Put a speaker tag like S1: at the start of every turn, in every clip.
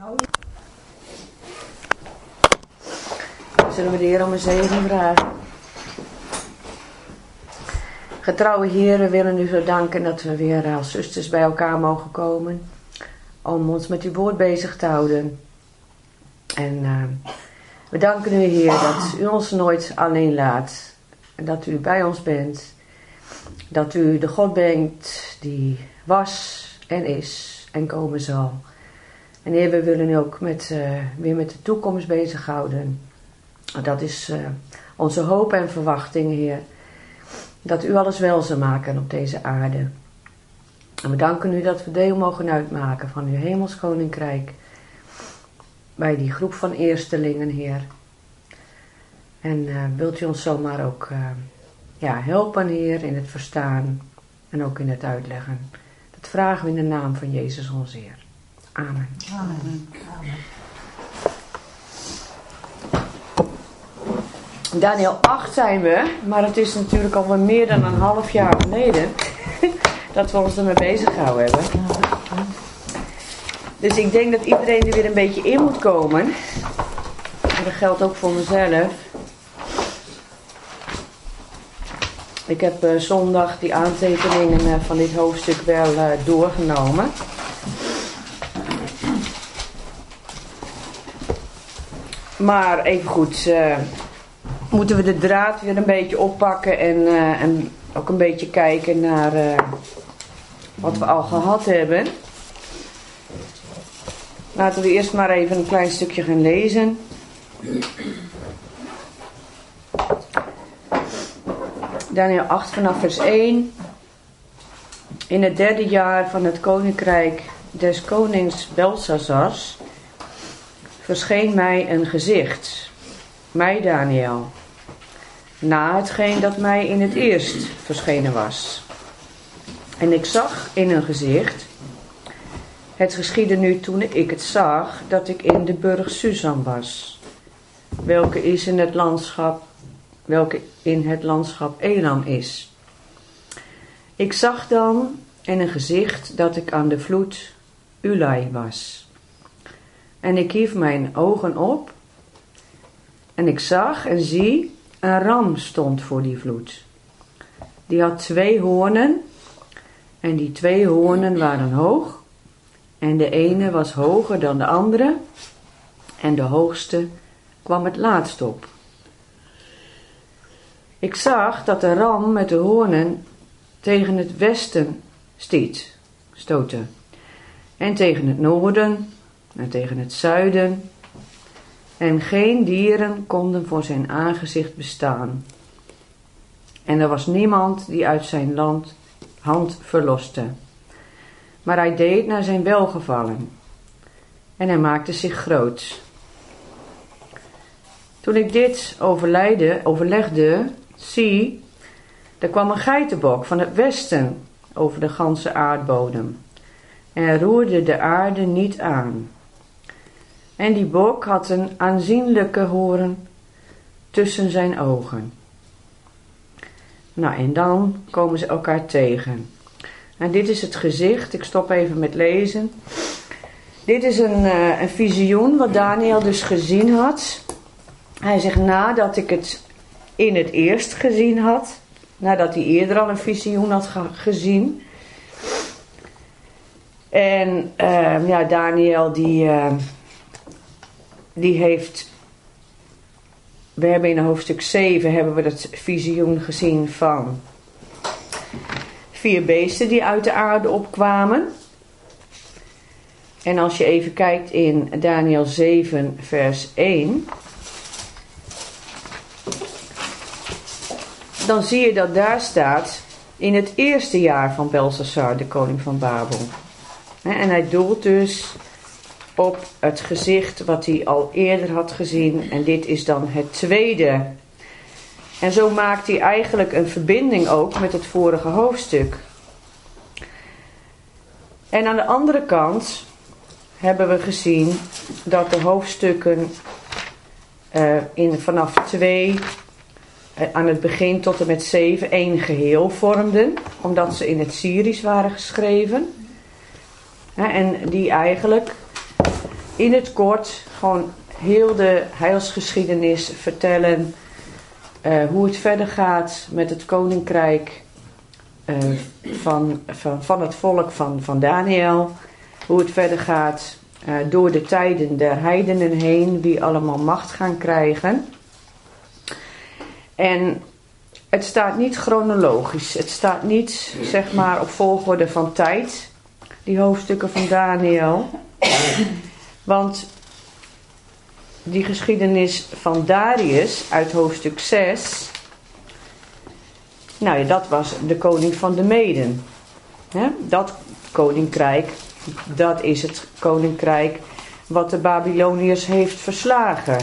S1: Zullen we de Heer om een zegen vragen? Getrouwe Heer, we willen u zo danken dat we weer als zusters bij elkaar mogen komen. Om ons met uw woord bezig te houden. En we danken u, Heer, dat u ons nooit alleen laat. En dat u bij ons bent. Dat u de God bent die was en is en komen zal. En Heer, we willen u ook weer met de toekomst bezighouden. Dat is onze hoop en verwachting, Heer. Dat u alles wel zal maken op deze aarde. En we danken u dat we deel mogen uitmaken van uw hemels koninkrijk. Bij die groep van eerstelingen, Heer. En wilt u ons zomaar ook helpen, Heer, in het verstaan en ook in het uitleggen. Dat vragen we in de naam van Jezus ons Heer. Amen.
S2: Amen. Amen.
S1: Daniel 8 zijn we, maar het is natuurlijk al meer dan een half jaar geleden dat we ons ermee bezig gehouden hebben. Dus ik denk dat iedereen er weer een beetje in moet komen. En dat geldt ook voor mezelf. Ik heb zondag die aantekeningen van dit hoofdstuk wel doorgenomen. Maar even goed, moeten we de draad weer een beetje oppakken en ook een beetje kijken naar wat we al gehad hebben. Laten we eerst maar even een klein stukje gaan lezen. Daniel 8 vanaf vers 1. In het 3e jaar van het koninkrijk des konings Belshazzars verscheen mij een gezicht, mij Daniel, na hetgeen dat mij in het eerst verschenen was. En ik zag in een gezicht, het geschiedde nu toen ik het zag, dat ik in de burcht Susan was, welke in het landschap Elam is. Ik zag dan in een gezicht dat ik aan de vloed Ulai was. En ik hief mijn ogen op en ik zag en zie, een ram stond voor die vloed. Die had 2 hoornen en die 2 hoornen waren hoog en de ene was hoger dan de andere en de hoogste kwam het laatst op. Ik zag dat de ram met de hoornen tegen het westen stootte en tegen het noorden en tegen het zuiden, en geen dieren konden voor zijn aangezicht bestaan. En er was niemand die uit zijn hand verloste. Maar hij deed naar zijn welgevallen, en hij maakte zich groot. Toen ik dit overlegde, zie, er kwam een geitenbok van het westen over de ganse aardbodem, en roerde de aarde niet aan. En die bok had een aanzienlijke hoorn tussen zijn ogen. Nou, en dan komen ze elkaar tegen. En dit is het gezicht. Ik stop even met lezen. Dit is een visioen wat Daniel dus gezien had. Hij zegt, nadat ik het in het eerst gezien had, nadat hij eerder al een visioen had gezien. En Daniel die heeft, we hebben in hoofdstuk 7 hebben we dat visioen gezien van 4 beesten die uit de aarde opkwamen. En als je even kijkt in Daniel 7 vers 1, dan zie je dat daar staat in het eerste jaar van Belshazzar, de koning van Babel. En hij doelt dus op het gezicht wat hij al eerder had gezien. En dit is dan het tweede. En zo maakt hij eigenlijk een verbinding ook met het vorige hoofdstuk. En aan de andere kant hebben we gezien dat de hoofdstukken vanaf 2 aan het begin tot en met 7 één geheel vormden. Omdat ze in het Syrisch waren geschreven. En die eigenlijk in het kort gewoon heel de heilsgeschiedenis vertellen. Hoe het verder gaat met het koninkrijk van het volk van Daniel. Hoe het verder gaat door de tijden der heidenen heen. Wie allemaal macht gaan krijgen. En het staat niet chronologisch. Het staat niet zeg maar op volgorde van tijd. Die hoofdstukken van Daniel. Want die geschiedenis van Darius uit hoofdstuk 6. Nou ja, dat was de koning van de Meden. Dat koninkrijk, dat is het koninkrijk wat de Babyloniërs heeft verslagen.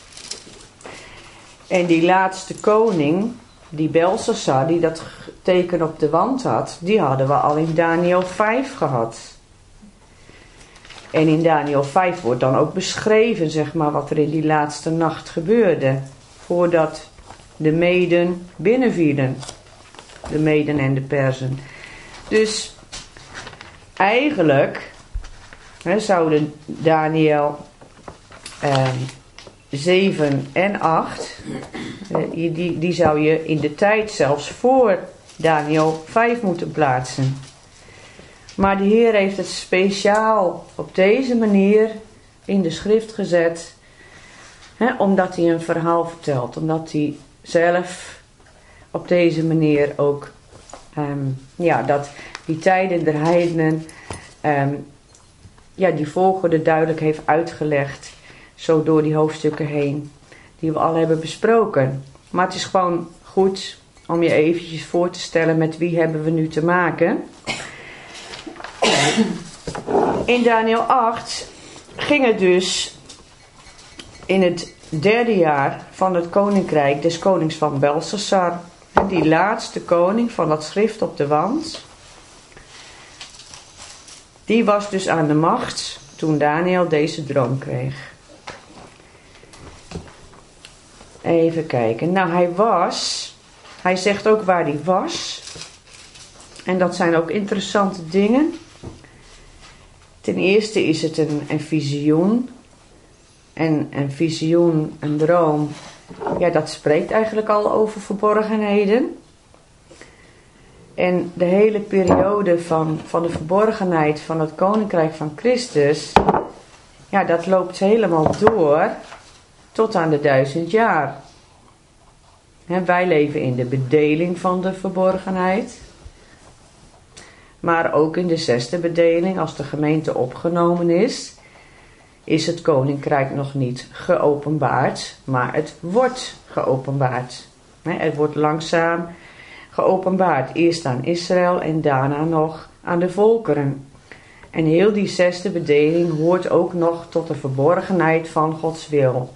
S1: En die laatste koning, die Belshazzar, die dat teken op de wand had, die hadden we al in Daniel 5 gehad. En in Daniel 5 wordt dan ook beschreven, zeg maar, wat er in die laatste nacht gebeurde. Voordat de Meden binnenvielen. De Meden en de Perzen. Dus eigenlijk zouden Daniel 7 en 8, die zou je in de tijd zelfs voor Daniel 5 moeten plaatsen. Maar de Heer heeft het speciaal op deze manier in de schrift gezet. Omdat hij een verhaal vertelt. Omdat hij zelf op deze manier ook dat die tijden der heidenen die volgorde duidelijk heeft uitgelegd. Zo door die hoofdstukken heen. Die we al hebben besproken. Maar het is gewoon goed om je eventjes voor te stellen met wie hebben we nu te maken. In Daniel 8 ging het dus in het 3e jaar van het koninkrijk des konings van Belshazzar. Die laatste koning van dat schrift op de wand. Die was dus aan de macht toen Daniel deze droom kreeg. Even kijken. Nou, hij zegt ook waar hij was. En dat zijn ook interessante dingen. Ten eerste is het een visioen. En een visioen, een droom, ja, dat spreekt eigenlijk al over verborgenheden. En de hele periode van de verborgenheid van het koninkrijk van Christus, ja, dat loopt helemaal door tot aan de 1000 jaar. Wij leven in de bedeling van de verborgenheid. Maar ook in de 6e bedeling, als de gemeente opgenomen is het koninkrijk nog niet geopenbaard, maar het wordt geopenbaard. Het wordt langzaam geopenbaard. Eerst aan Israël en daarna nog aan de volkeren. En heel die 6e bedeling hoort ook nog tot de verborgenheid van Gods wil.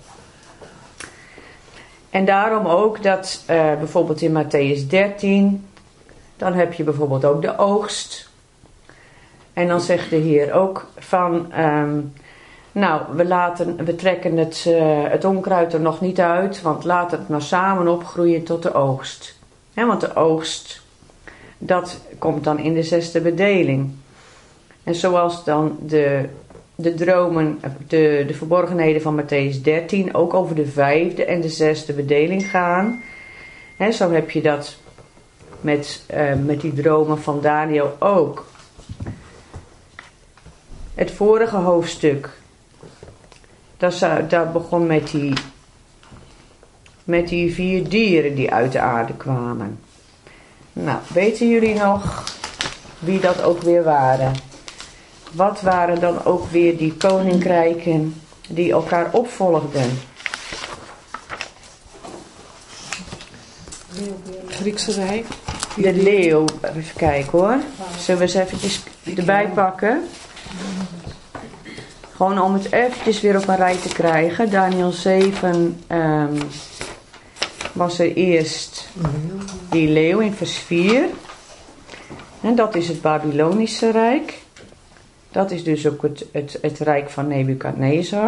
S1: En daarom ook dat bijvoorbeeld in Matthäus 13, dan heb je bijvoorbeeld ook de oogst. En dan zegt de Heer ook van, we trekken het onkruid er nog niet uit, want laat het maar samen opgroeien tot de oogst. Want de oogst, dat komt dan in de 6e bedeling. En zoals dan de dromen, de verborgenheden van Matthäus 13 ook over de 5e en de 6e bedeling gaan. Zo heb je dat met die dromen van Daniel ook. Het vorige hoofdstuk, dat begon met die 4 dieren die uit de aarde kwamen. Nou, weten jullie nog wie dat ook weer waren? Wat waren dan ook weer die koninkrijken die elkaar opvolgden?
S2: Griekse Rijk.
S1: De leeuw, even kijken hoor. Zullen we eens eventjes erbij pakken? Gewoon om het eventjes weer op een rij te krijgen. Daniel 7 was er eerst die leeuw in vers 4. En dat is het Babylonische Rijk. Dat is dus ook het rijk van Nebukadnezar.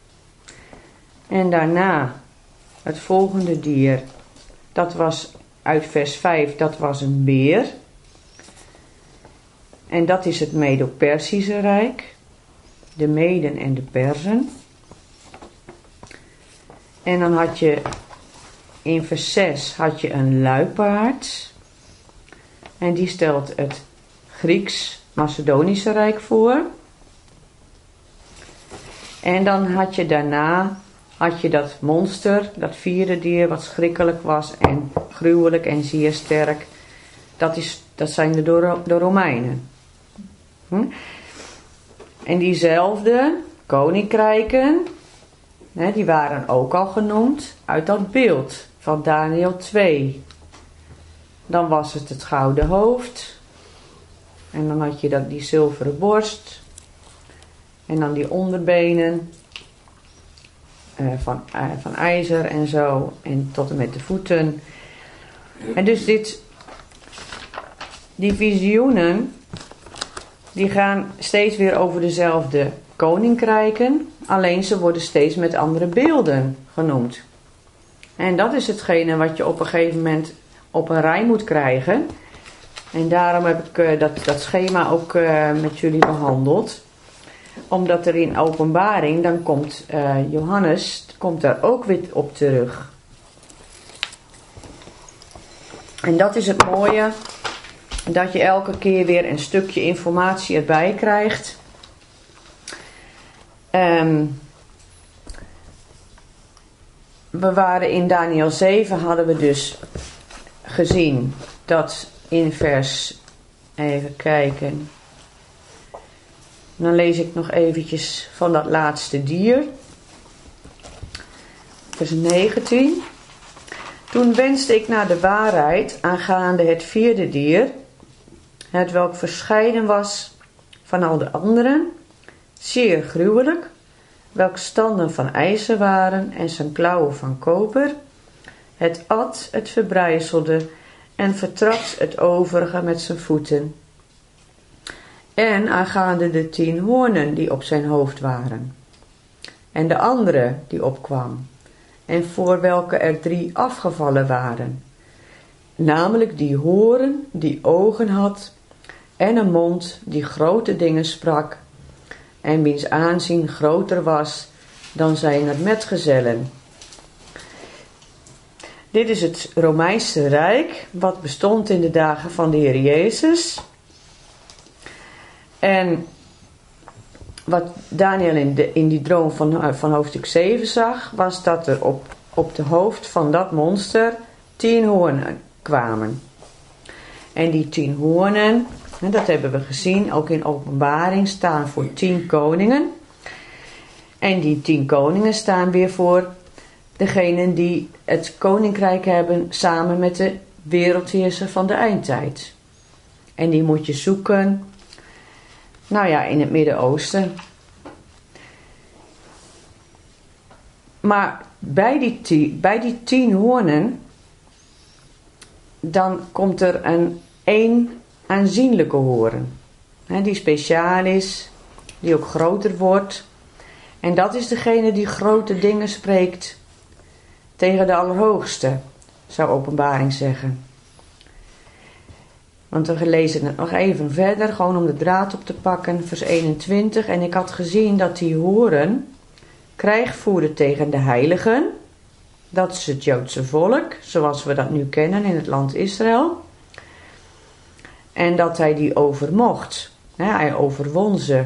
S1: En daarna het volgende dier. Dat was uit vers 5, dat was een beer. En dat is het Medo-Persische Rijk. de Meden en de Perzen. En dan had je in vers 6 had je een luipaard. En die stelt het Grieks-Macedonische Rijk voor. En dan had je daarna dat monster, dat vierde dier wat schrikkelijk was en gruwelijk en zeer sterk. Dat zijn de Romeinen. En diezelfde koninkrijken, die waren ook al genoemd uit dat beeld van Daniel 2. Dan was het gouden hoofd. En dan had je die zilveren borst. En dan die onderbenen van ijzer en zo. En tot en met de voeten. En dus die visioenen, die gaan steeds weer over dezelfde koninkrijken. Alleen ze worden steeds met andere beelden genoemd. En dat is hetgene wat je op een gegeven moment op een rij moet krijgen. En daarom heb ik dat schema ook met jullie behandeld. Omdat er in Openbaring, dan komt Johannes, komt daar ook weer op terug. En dat is het mooie, dat je elke keer weer een stukje informatie erbij krijgt. We waren in Daniel 7, hadden we dus gezien dat in vers, even kijken, dan lees ik nog eventjes van dat laatste dier, vers 19. Toen wenste ik naar de waarheid aangaande het vierde dier, het welk verscheiden was van al de anderen, zeer gruwelijk, welk standen van ijzer waren en zijn klauwen van koper. Het at, het verbrijzelde en vertrad het overige met zijn voeten. En aangaande de 10 hoornen die op zijn hoofd waren. En de andere die opkwam. En voor welke er 3 afgevallen waren. Namelijk die hoorn die ogen had. En een mond die grote dingen sprak. En wiens aanzien groter was dan zijn metgezellen. Dit is het Romeinse Rijk, wat bestond in de dagen van de Heer Jezus. En wat Daniel in die droom van hoofdstuk 7 zag, was dat er op de hoofd van dat monster 10 hoornen kwamen. En die 10 hoornen, dat hebben we gezien, ook in Openbaring, staan voor 10 koningen. En die 10 koningen staan weer voor degenen die het koninkrijk hebben samen met de wereldheerser van de eindtijd. En die moet je zoeken, in het Midden-Oosten. Maar bij die 10 hoornen, dan komt er één aanzienlijke hoorn. Die speciaal is, die ook groter wordt. En dat is degene die grote dingen spreekt tegen de Allerhoogste, zou Openbaring zeggen. Want we lezen het nog even verder, gewoon om de draad op te pakken, vers 21. En ik had gezien dat die hoorn krijg voerde tegen de heiligen. Dat is het Joodse volk, zoals we dat nu kennen in het land Israël. En dat hij die overmocht. Hij overwon ze.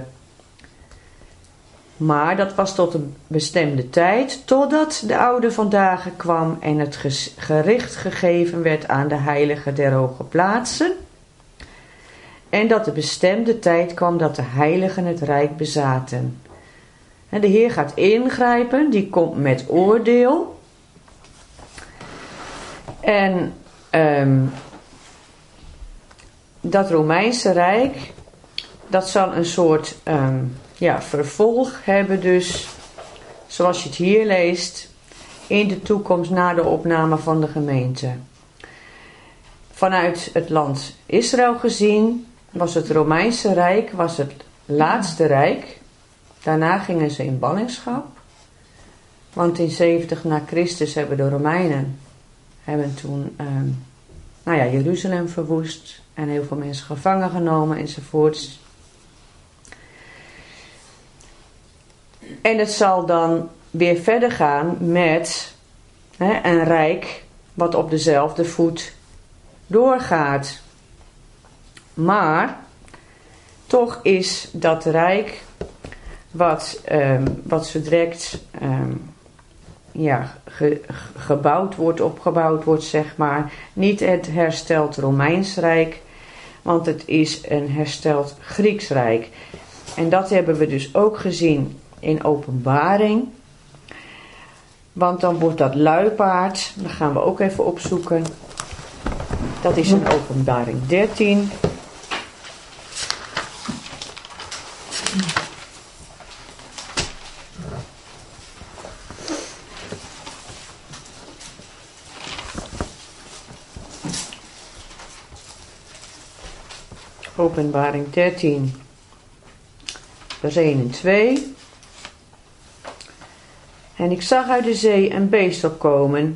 S1: Maar dat was tot een bestemde tijd, totdat de oude vandaag kwam en het gericht gegeven werd aan de heiligen der hoge plaatsen. En dat de bestemde tijd kwam dat de heiligen het rijk bezaten. En de Heer gaat ingrijpen, die komt met oordeel. En dat Romeinse Rijk, dat zal een soort vervolg hebben dus, zoals je het hier leest, in de toekomst na de opname van de gemeente. Vanuit het land Israël gezien was het Romeinse Rijk het laatste rijk. Daarna gingen ze in ballingschap. Want in 70 na Christus hebben de Romeinen toen Jeruzalem verwoest en heel veel mensen gevangen genomen enzovoorts. En het zal dan weer verder gaan met een rijk wat op dezelfde voet doorgaat. Maar toch is dat rijk wat zo direct opgebouwd wordt, zeg maar, niet het hersteld Romeins Rijk, want het is een hersteld Grieks Rijk. En dat hebben we dus ook gezien in Openbaring. Want dan wordt dat luipaard, dat gaan we ook even opzoeken. Dat is in Openbaring 13. Openbaring 13, vers 1 en 2. En ik zag uit de zee een beest opkomen.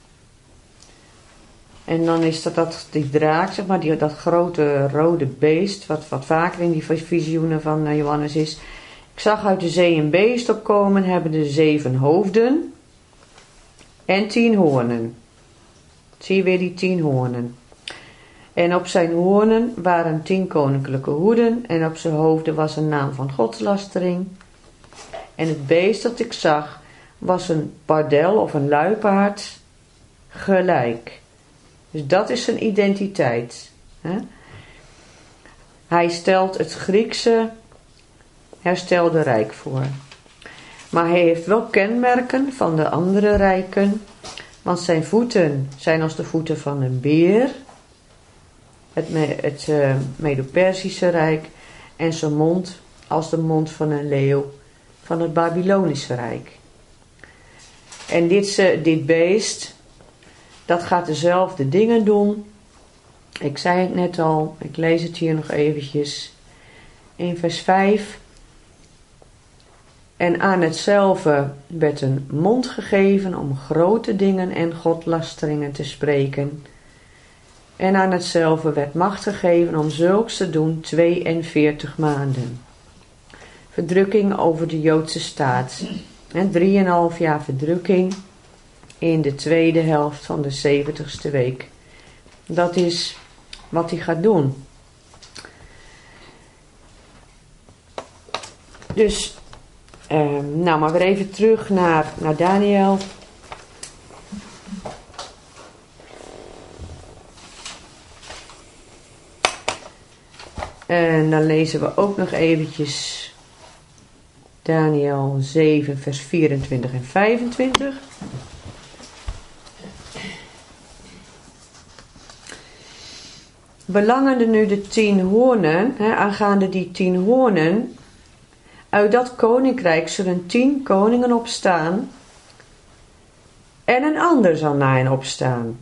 S1: En dan is dat die draak, zeg maar, dat grote rode beest, wat vaker in die visioenen van Johannes is. Ik zag uit de zee een beest opkomen, hebbende 7 hoofden en 10 hoornen. Zie je weer die 10 hoornen. En op zijn hoornen waren 10 koninklijke hoeden en op zijn hoofden was een naam van godslastering. En het beest dat ik zag was een pardel of een luipaard gelijk. Dus dat is zijn identiteit. Hij stelt het Griekse herstelde rijk voor. Maar hij heeft wel kenmerken van de andere rijken. Want zijn voeten zijn als de voeten van een beer. Het Medo-Persische Rijk. En zijn mond als de mond van een leeuw van het Babylonische Rijk. En dit beest, dat gaat dezelfde dingen doen. Ik zei het net al, ik lees het hier nog eventjes. In vers 5. En aan hetzelfde werd een mond gegeven om grote dingen en godlasteringen te spreken. En aan hetzelfde werd macht gegeven om zulks te doen 42 maanden. Verdrukking over de Joodse staat. En 3,5 jaar verdrukking in de tweede helft van de 70ste week. Dat is wat hij gaat doen. Dus, maar weer even terug naar Daniel. En dan lezen we ook nog eventjes Daniel 7 vers 24 en 25. Belangende nu de 10 hoornen, aangaande die 10 hoornen, uit dat koninkrijk zullen 10 koningen opstaan en een ander zal na hen opstaan.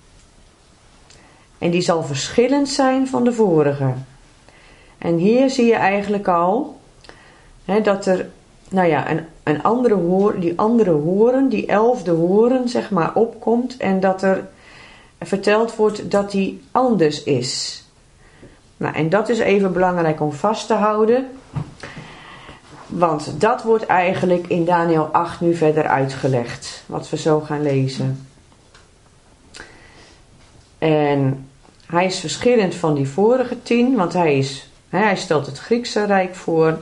S1: En die zal verschillend zijn van de vorige. En hier zie je eigenlijk al dat er een andere horen, die 11e horen, zeg maar, opkomt en dat er verteld wordt dat die anders is. Nou, en dat is even belangrijk om vast te houden. Want dat wordt eigenlijk in Daniel 8 nu verder uitgelegd. Wat we zo gaan lezen. En hij is verschillend van die vorige 10. Want hij stelt het Griekse Rijk voor.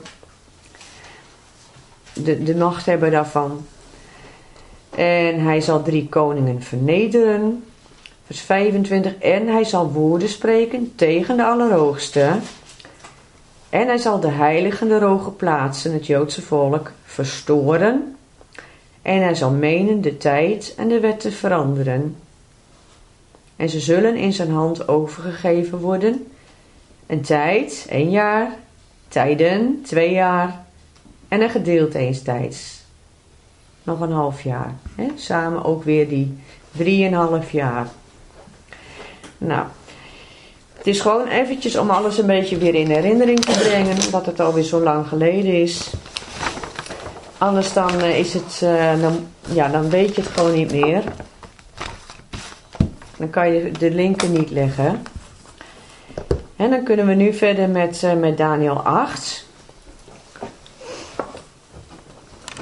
S1: De machthebber daarvan. En hij zal 3 koningen vernederen. Vers 25. En hij zal woorden spreken tegen de Allerhoogste. En hij zal de heiligen der hoge plaatsen, het Joodse volk, verstoren. En hij zal menen de tijd en de wet te veranderen. En ze zullen in zijn hand overgegeven worden. Een tijd, 1 jaar. Tijden, 2 jaar. En een gedeelte eens tijds. Nog een half jaar. Samen ook weer die 3,5 jaar. Nou, het is gewoon eventjes om alles een beetje weer in herinnering te brengen. Dat het alweer zo lang geleden is. Anders dan is het, dan weet je het gewoon niet meer. Dan kan je de linken niet leggen. En dan kunnen we nu verder met Daniel 8.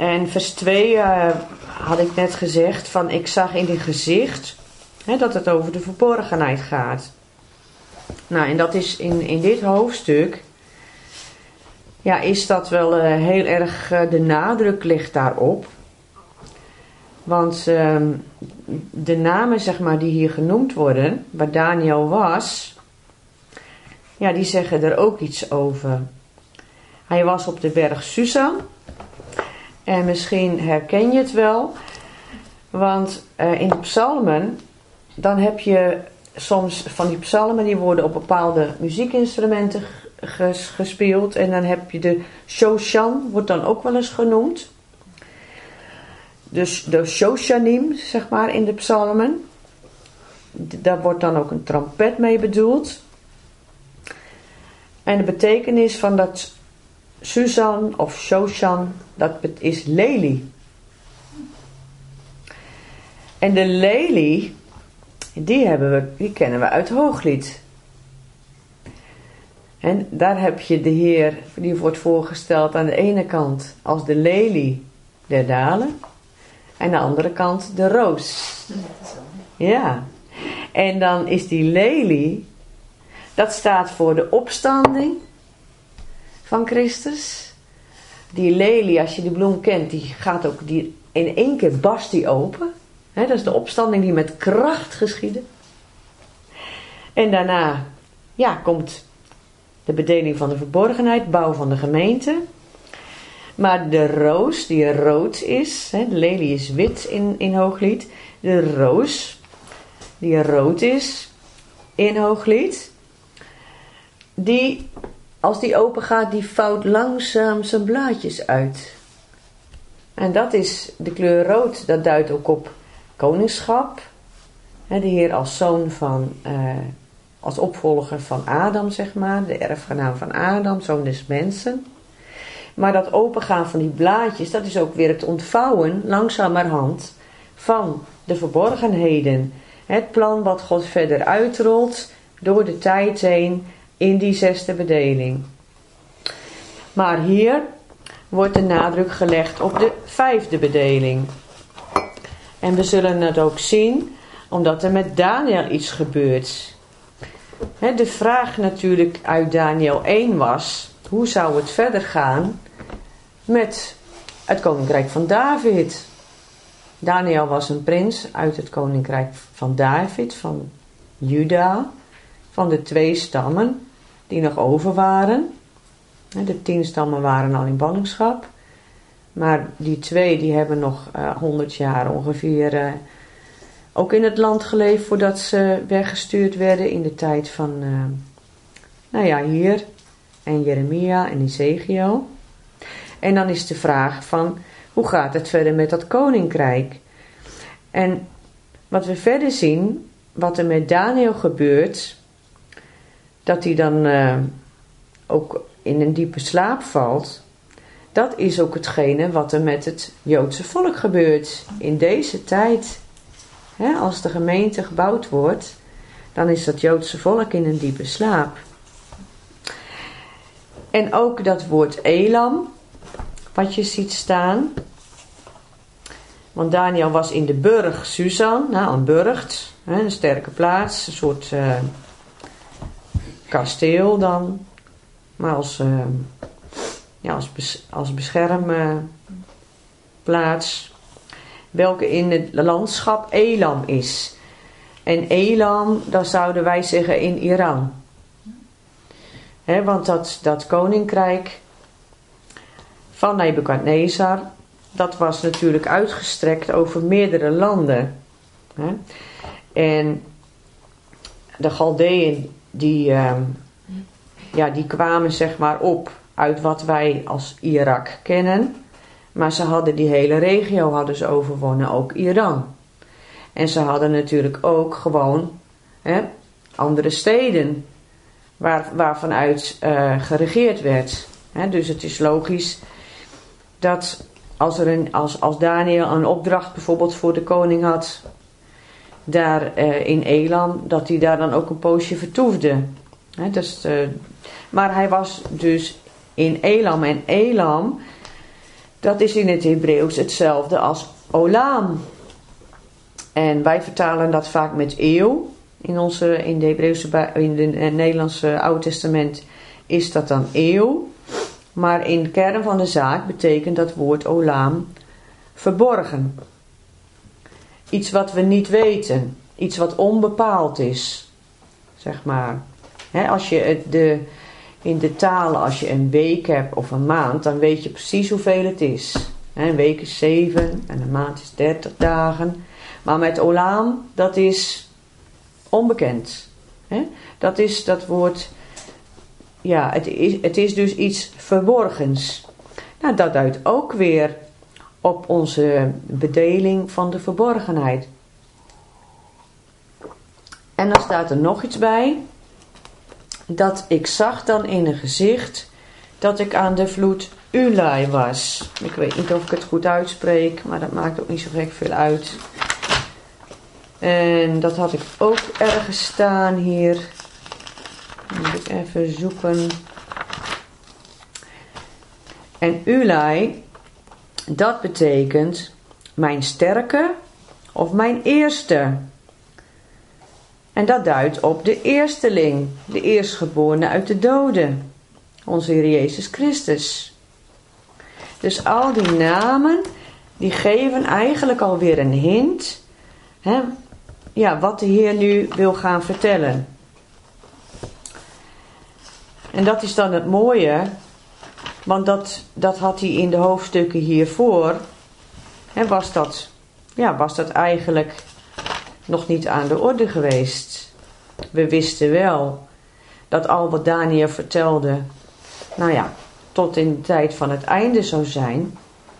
S1: En vers 2 had ik net gezegd van ik zag in die gezicht dat het over de verborgenheid gaat. Nou, en dat is in dit hoofdstuk, ja, is dat wel heel erg, de nadruk ligt daarop. Want de namen, zeg maar, die hier genoemd worden, waar Daniel was, ja, die zeggen er ook iets over. Hij was op de berg Susan. En misschien herken je het wel. Want in de psalmen, dan heb je soms van die psalmen, die worden op bepaalde muziekinstrumenten gespeeld. En dan heb je de Shoshan, wordt dan ook wel eens genoemd. Dus de Shoshanim, zeg maar, in de psalmen. Daar wordt dan ook een trompet mee bedoeld. En de betekenis van dat Susan of Shoshan, dat is lelie. En de lelie, die kennen we uit Hooglied. En daar heb je de Heer, die wordt voorgesteld aan de ene kant als de lelie der dalen. En aan de andere kant de roos. Ja. En dan is die lelie, dat staat voor de opstanding van Christus. Die lelie, als je die bloem kent, die gaat ook, in één keer barst die open. Dat is de opstanding die met kracht geschiedde. En daarna, ja, komt de bedeling van de verborgenheid, bouw van de gemeente. Maar de roos, die rood is, de lelie is wit in Hooglied. De roos, die rood is in Hooglied, die, als die open gaat, die vouwt langzaam zijn blaadjes uit. En dat is de kleur rood, dat duidt ook op koningschap. De Heer als zoon van, als opvolger van Adam, zeg maar, de erfgenaam van Adam, zoon des mensen. Maar dat opengaan van die blaadjes, dat is ook weer het ontvouwen, langzamerhand, van de verborgenheden. Het plan wat God verder uitrolt, door de tijd heen, in die 6e bedeling. Maar hier wordt de nadruk gelegd op de 5e bedeling. En we zullen het ook zien, omdat er met Daniel iets gebeurt. De vraag natuurlijk uit Daniel 1 was, hoe zou het verder gaan met het koninkrijk van David? Daniel was een prins uit het koninkrijk van David, van Juda, van de 2 stammen die nog over waren. De 10 stammen waren al in ballingschap. Maar die 2 die hebben nog 100 jaar ongeveer ook in het land geleefd voordat ze weggestuurd werden in de tijd van, hier en Jeremia en Ezekiel. En dan is de vraag van, hoe gaat het verder met dat koninkrijk? En wat we verder zien, wat er met Daniel gebeurt, dat hij dan ook in een diepe slaap valt, dat is ook hetgene wat er met het Joodse volk gebeurt in deze tijd. Als de gemeente gebouwd wordt, dan is dat Joodse volk in een diepe slaap. En ook dat woord Elam, wat je ziet staan. Want Daniel was in de burg Susan, een burcht, een sterke plaats, een soort kasteel dan, maar als beschermplaats, welke in het landschap Elam is. En Elam, dat zouden wij zeggen in Iran. Want dat koninkrijk van Nebukadnezar, dat was natuurlijk uitgestrekt over meerdere landen. En de Galdeën, die kwamen zeg maar op uit wat wij als Irak kennen. Maar ze hadden die hele regio overwonnen, ook Iran. En ze hadden natuurlijk ook gewoon andere steden waarvanuit geregeerd werd. Dus het is logisch dat als Daniel een opdracht bijvoorbeeld voor de koning had, daar in Elam, dat hij daar dan ook een poosje vertoefde. Maar hij was dus in Elam. En Elam, Dat is in het Hebreeuws hetzelfde als olam. En wij vertalen dat vaak met eeuw. In de Nederlandse Oude Testament is dat dan eeuw. Maar in de kern van de zaak betekent dat woord olam verborgen. Iets wat we niet weten. Iets wat onbepaald is. Zeg maar. Als je in de talen, als je een week hebt of een maand, dan weet je precies hoeveel het is. Een week is 7 en een maand is 30 dagen. Maar met olam, dat is onbekend. Dat woord, ja, het is dus iets verborgens. Nou, dat duidt ook weer op onze bedeling van de verborgenheid. En dan staat er nog iets bij. Dat ik zag dan in een gezicht dat ik aan de vloed Ulai was. Ik weet niet of ik het goed uitspreek, maar dat maakt ook niet zo gek veel uit. En dat had ik ook ergens staan hier. Dan moet ik even zoeken. En Ulai, dat betekent mijn sterke of mijn eerste. En dat duidt op de eersteling, de eerstgeborene uit de doden. Onze Heer Jezus Christus. Dus al die namen, die geven eigenlijk alweer een hint. Wat de Heer nu wil gaan vertellen. En dat is dan het mooie. Want dat had hij in de hoofdstukken hiervoor. Was dat eigenlijk nog niet aan de orde geweest. We wisten wel dat al wat Daniel vertelde, tot in de tijd van het einde zou zijn.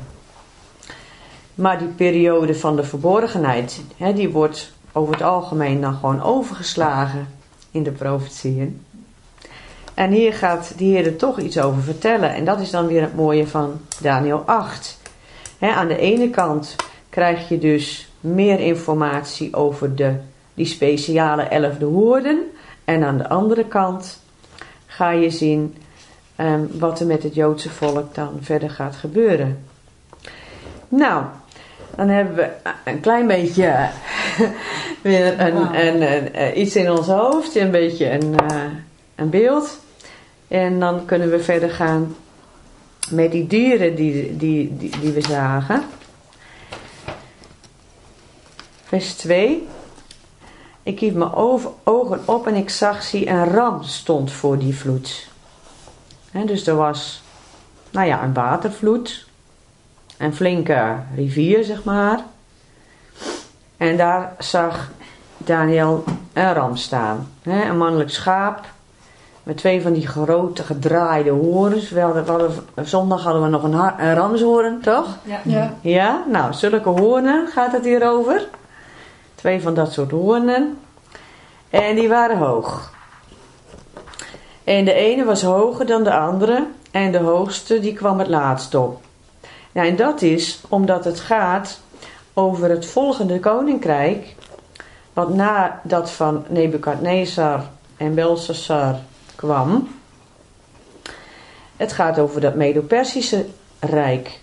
S1: Maar die periode van de verborgenheid, die wordt over het algemeen dan gewoon overgeslagen in de profetieën. En hier gaat de Heer er toch iets over vertellen. En dat is dan weer het mooie van Daniel 8. Aan de ene kant krijg je dus meer informatie over die speciale 11e woorden. En aan de andere kant ga je zien wat er met het Joodse volk dan verder gaat gebeuren. Nou, dan hebben we een klein beetje weer iets in ons hoofd. Een beetje een beeld. En dan kunnen we verder gaan met die dieren die we zagen. Vers 2. Ik hief mijn ogen op en ik zie een ram stond voor die vloed. Dus er was een watervloed. Een flinke rivier, zeg maar. En daar zag Daniel een ram staan. Een mannelijk schaap. Met 2 van die grote gedraaide horens. Zondag hadden we nog een ramshoorn, toch?
S2: Ja.
S1: Ja, nou, zulke hoornen gaat het hier over. 2 van dat soort hoornen. En die waren hoog. En de ene was hoger dan de andere. En de hoogste die kwam het laatst op. Ja, en dat is omdat het gaat over het volgende koninkrijk. Wat na dat van Nebukadnezar en Belshazzar kwam. Het gaat over dat Medo-Persische Rijk.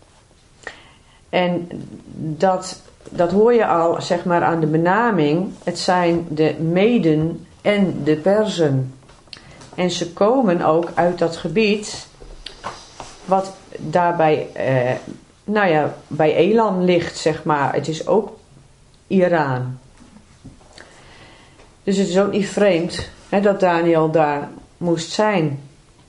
S1: En dat hoor je al, zeg maar, aan de benaming. Het zijn de Meden en de Perzen. En ze komen ook uit dat gebied wat daarbij, bij Elam ligt, zeg maar. Het is ook Iran. Dus het is ook niet vreemd dat Daniel daar moest zijn.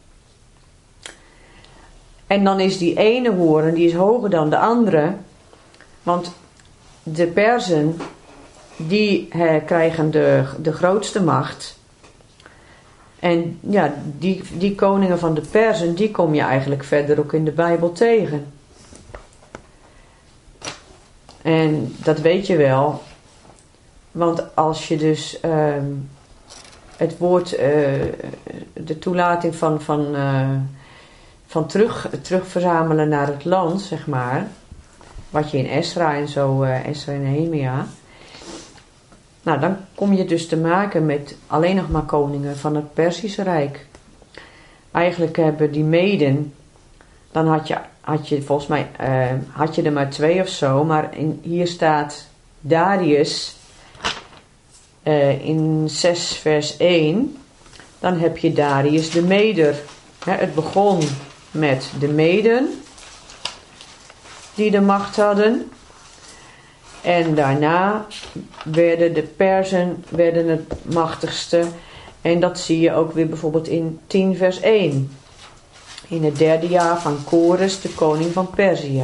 S1: En dan is die ene hoorn, die is hoger dan de andere. Want de Perzen, die krijgen de grootste macht. En ja, die koningen van de Perzen, die kom je eigenlijk verder ook in de Bijbel tegen. En dat weet je wel. Want als je dus het woord, de toelating van terug verzamelen naar het land, zeg maar. Wat je in Esra en zo, Esra en Nehemia. Nou, dan kom je dus te maken met alleen nog maar koningen van het Perzische Rijk. Eigenlijk hebben die Meden, dan had je volgens mij had je er maar 2 of zo. Maar hier staat Darius in 6 vers 1. Dan heb je Darius de Meder. Het begon met de Meden die de macht hadden. En daarna werden de Perzen het machtigste. En dat zie je ook weer bijvoorbeeld in 10 vers 1. In het 3e jaar van Kores, de koning van Perzië.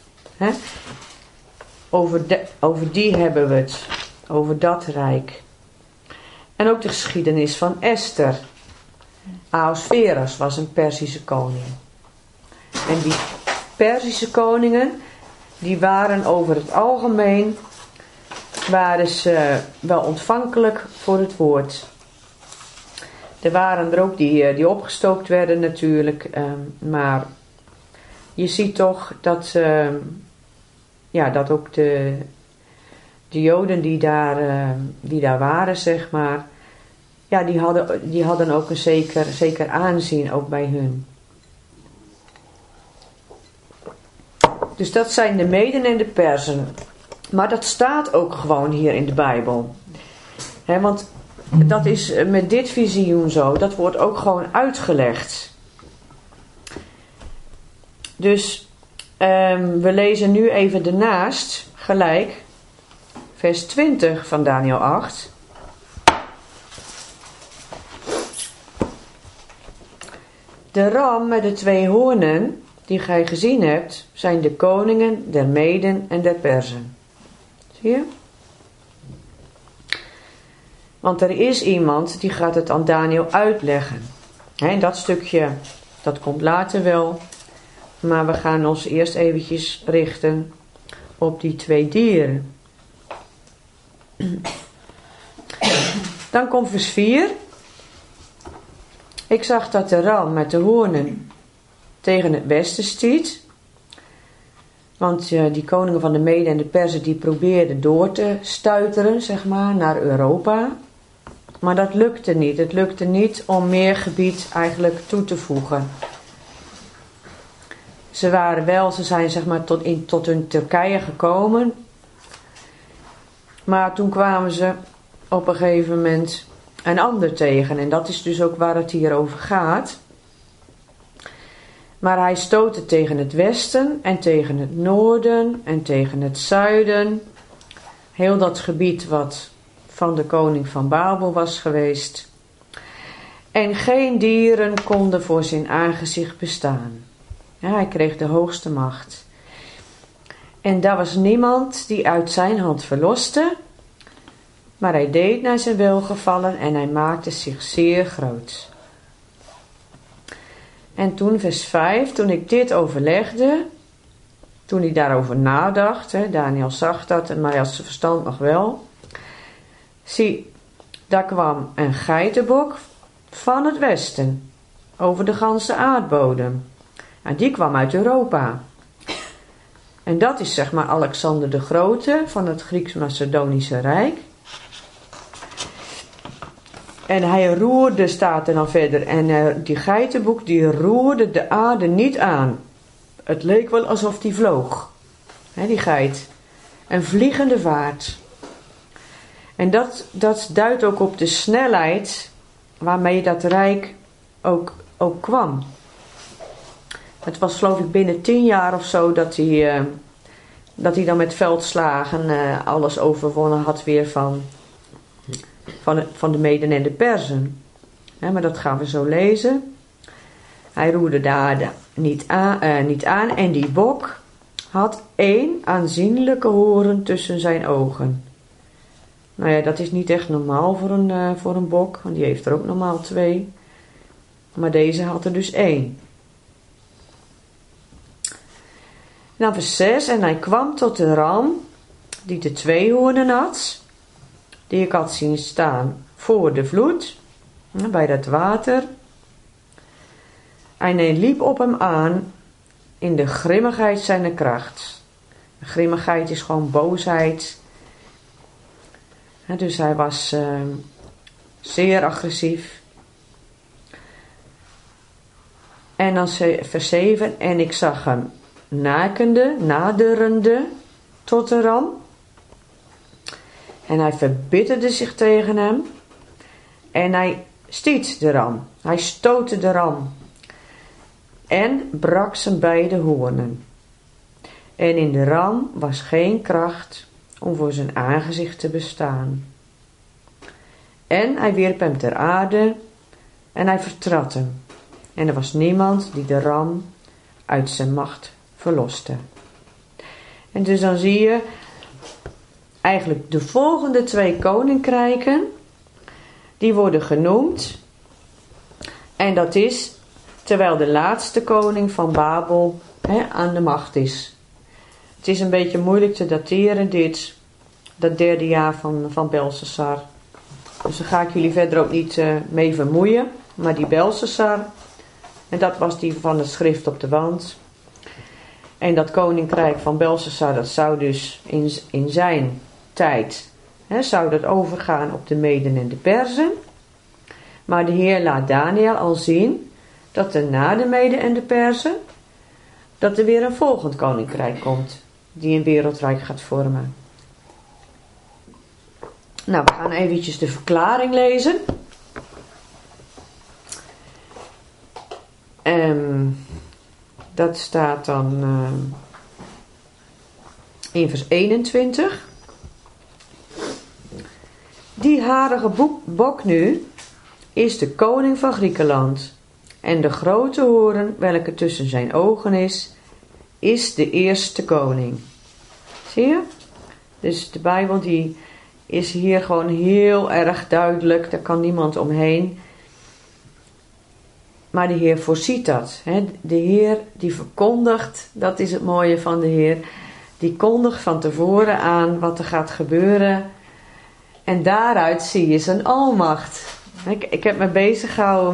S1: Over die hebben we het. Over dat rijk. En ook de geschiedenis van Esther. Ahasveros was een Perzische koning. En die Perzische koningen, die waren over het algemeen, waren ze wel ontvankelijk voor het woord. Er waren er ook die opgestookt werden natuurlijk. Maar je ziet toch dat ook de Joden die daar waren, zeg maar. Ja, die hadden ook een zeker aanzien ook bij hun. Dus dat zijn de Meden en de Perzen. Maar dat staat ook gewoon hier in de Bijbel. Want dat is met dit visioen zo. Dat wordt ook gewoon uitgelegd. Dus we lezen nu even daarnaast gelijk vers 20 van Daniel 8. De ram met de 2 hoornen die gij gezien hebt, zijn de koningen der Meden en der Perzen. Zie je? Want er is iemand die gaat het aan Daniel uitleggen. En dat stukje, dat komt later wel. Maar we gaan ons eerst eventjes richten op die 2 dieren. Dan komt vers 4. Ik zag dat de ram met de hoornen tegen het westen stiet. Want die koningen van de Meden en de Perzen die probeerden door te stuiteren, zeg maar, naar Europa. Maar dat lukte niet. Het lukte niet om meer gebied eigenlijk toe te voegen. Ze zijn zeg maar tot hun Turkije gekomen. Maar toen kwamen ze op een gegeven moment een ander tegen. En dat is dus ook waar het hier over gaat. Maar hij stootte tegen het westen en tegen het noorden en tegen het zuiden. Heel dat gebied wat van de koning van Babel was geweest. En geen dieren konden voor zijn aangezicht bestaan. Ja, hij kreeg de hoogste macht. En daar was niemand die uit zijn hand verloste. Maar hij deed naar zijn welgevallen en hij maakte zich zeer groot. En toen vers 5, toen ik dit overlegde, toen hij daarover nadacht, Daniel zag dat, maar hij had zijn verstand nog wel. Zie, daar kwam een geitenbok van het westen, over de ganse aardbodem. En die kwam uit Europa. En dat is zeg maar Alexander de Grote van het Grieks-Macedonische Rijk. En hij roerde, staat er dan verder, en die geitenbok die roerde de aarde niet aan. Het leek wel alsof die vloog, die geit. Een vliegende vaart. En dat duidt ook op de snelheid waarmee dat rijk ook kwam. Het was geloof ik binnen 10 jaar of zo dat hij dan met veldslagen alles overwonnen had weer van de Meden en de Perzen. Maar dat gaan we zo lezen. Hij roerde de aarde niet aan en die bok had 1 aanzienlijke hoorn tussen zijn ogen. Nou ja, dat is niet echt normaal voor een bok, want die heeft er ook normaal 2. Maar deze had er dus 1. Dan vers 6, en hij kwam tot de ram die de 2 hoornen had, die ik had zien staan voor de vloed, bij dat water. En hij liep op hem aan in de grimmigheid zijner kracht. Grimmigheid is gewoon boosheid. Dus hij was zeer agressief. En dan vers 7. En ik zag hem naderende tot de ram. En hij verbitterde zich tegen hem. En hij stiet de ram. Hij stootte de ram. En brak zijn beide hoornen. En in de ram was geen kracht om voor zijn aangezicht te bestaan. En hij wierp hem ter aarde en hij vertrad hem. En er was niemand die de ram uit zijn macht verloste. En dus dan zie je eigenlijk de volgende 2 koninkrijken, die worden genoemd. En dat is terwijl de laatste koning van Babel aan de macht is. Het is een beetje moeilijk te dateren dat 3e jaar van Belshazzar. Dus daar ga ik jullie verder ook niet mee vermoeien. Maar die Belshazzar, en dat was die van het schrift op de wand. En dat koninkrijk van Belshazzar, dat zou dus in zijn tijd, zou dat overgaan op de Meden en de Perzen. Maar de Heer laat Daniel al zien dat er na de Meden en de Perzen, dat er weer een volgend koninkrijk komt, die een wereldrijk gaat vormen. Nou, we gaan eventjes de verklaring lezen. Dat staat dan in vers 21. Die harige bok nu is de koning van Griekenland. En de grote hoorn, welke tussen zijn ogen is de eerste koning. Zie je? Dus de Bijbel die is hier gewoon heel erg duidelijk. Daar kan niemand omheen. Maar de Heer voorziet dat. De Heer die verkondigt, dat is het mooie van de Heer. Die kondigt van tevoren aan wat er gaat gebeuren. En daaruit zie je zijn almacht. Ik heb me bezig gehouden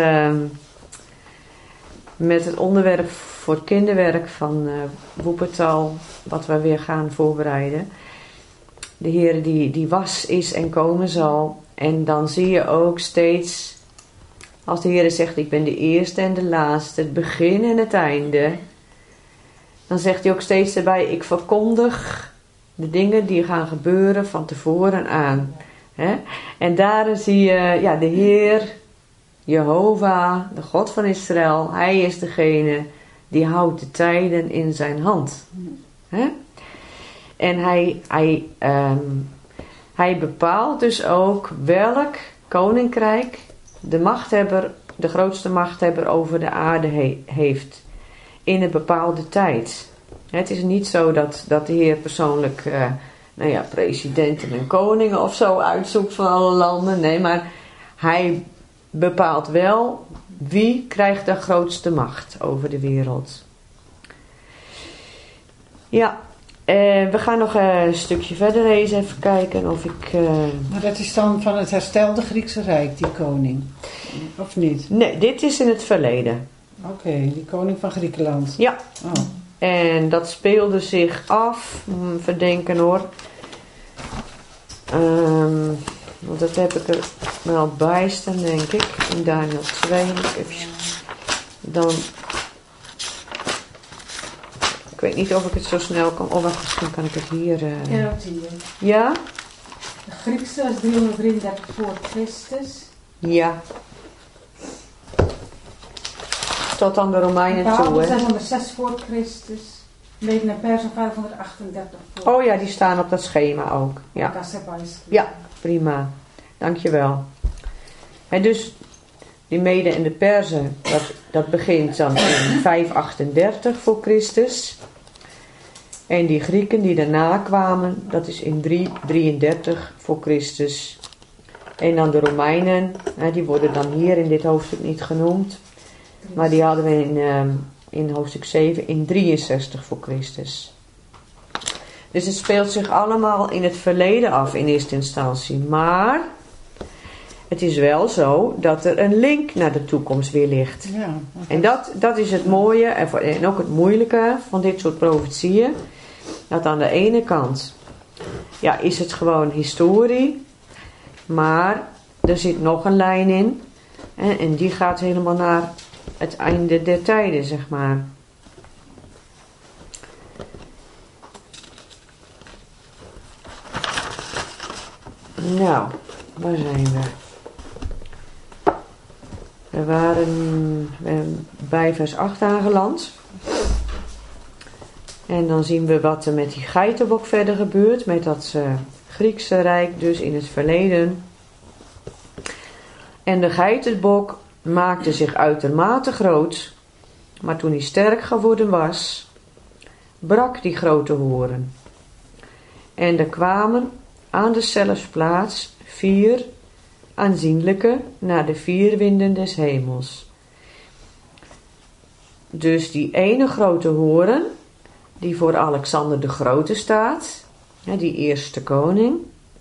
S1: met het onderwerp voor het kinderwerk van Woepertal, wat we weer gaan voorbereiden. De Heer die was, is en komen zal. En dan zie je ook steeds, als de Heer zegt, ik ben de eerste en de laatste, het begin en het einde. Dan zegt hij ook steeds erbij, ik verkondig de dingen die gaan gebeuren van tevoren aan. En daarin zie je, de Heer, Jehovah, de God van Israël, hij is degene die houdt de tijden in zijn hand. En hij bepaalt dus ook welk koninkrijk de grootste machthebber over de aarde heeft in een bepaalde tijd. Het is niet zo dat de Heer persoonlijk presidenten en koningen of zo uitzoekt van alle landen. Nee, maar hij bepaalt wel wie krijgt de grootste macht over de wereld. Ja, we gaan nog een stukje verder lezen. Even kijken of ik...
S2: Maar dat is dan van het herstelde Griekse Rijk, die koning? Of niet?
S1: Nee, dit is in het verleden.
S2: Oké, die koning van Griekenland.
S1: Ja.
S2: Oh.
S1: En dat speelde zich af, verdenken hoor. Want dat heb ik er wel bij staan, denk ik. In Daniel 2. Dan... Ik weet niet of ik het zo snel kan. Of misschien kan ik het hier...
S3: Ja, dat zie je.
S1: Ja?
S3: De Griekse is 333 voor Christus.
S1: Ja. Tot aan de Romeinen toe, hè?
S3: 606 voor Christus. Meden en Persen 538 voor.
S1: Oh ja, die staan op dat schema ook. Ja, ja, prima. Dankjewel. En dus die Meden en de Perzen, dat begint dan in 538 voor Christus. En die Grieken die daarna kwamen, dat is in 333 voor Christus. En dan de Romeinen, die worden dan hier in dit hoofdstuk niet genoemd. Maar die hadden we in hoofdstuk 7 in 63 voor Christus. Dus het speelt zich allemaal in het verleden af in eerste instantie. Maar het is wel zo dat er een link naar de toekomst weer ligt.
S2: Ja,
S1: en dat is het mooie en ook het moeilijke van dit soort profetieën. Dat aan de ene kant is het gewoon historie. Maar er zit nog een lijn in. En die gaat helemaal naar het einde der tijden, zeg maar. Nou, waar zijn we? We waren bij vers 8 aangeland. En dan zien we wat er met die geitenbok verder gebeurt. Met dat Griekse rijk dus in het verleden. En de geitenbok maakte zich uitermate groot. Maar toen hij sterk geworden was, brak die grote hoorn. En er kwamen aan deszelfs plaats 4 aanzienlijke naar de 4 winden des hemels. Dus die ene grote hoorn, die voor Alexander de Grote staat, die eerste koning,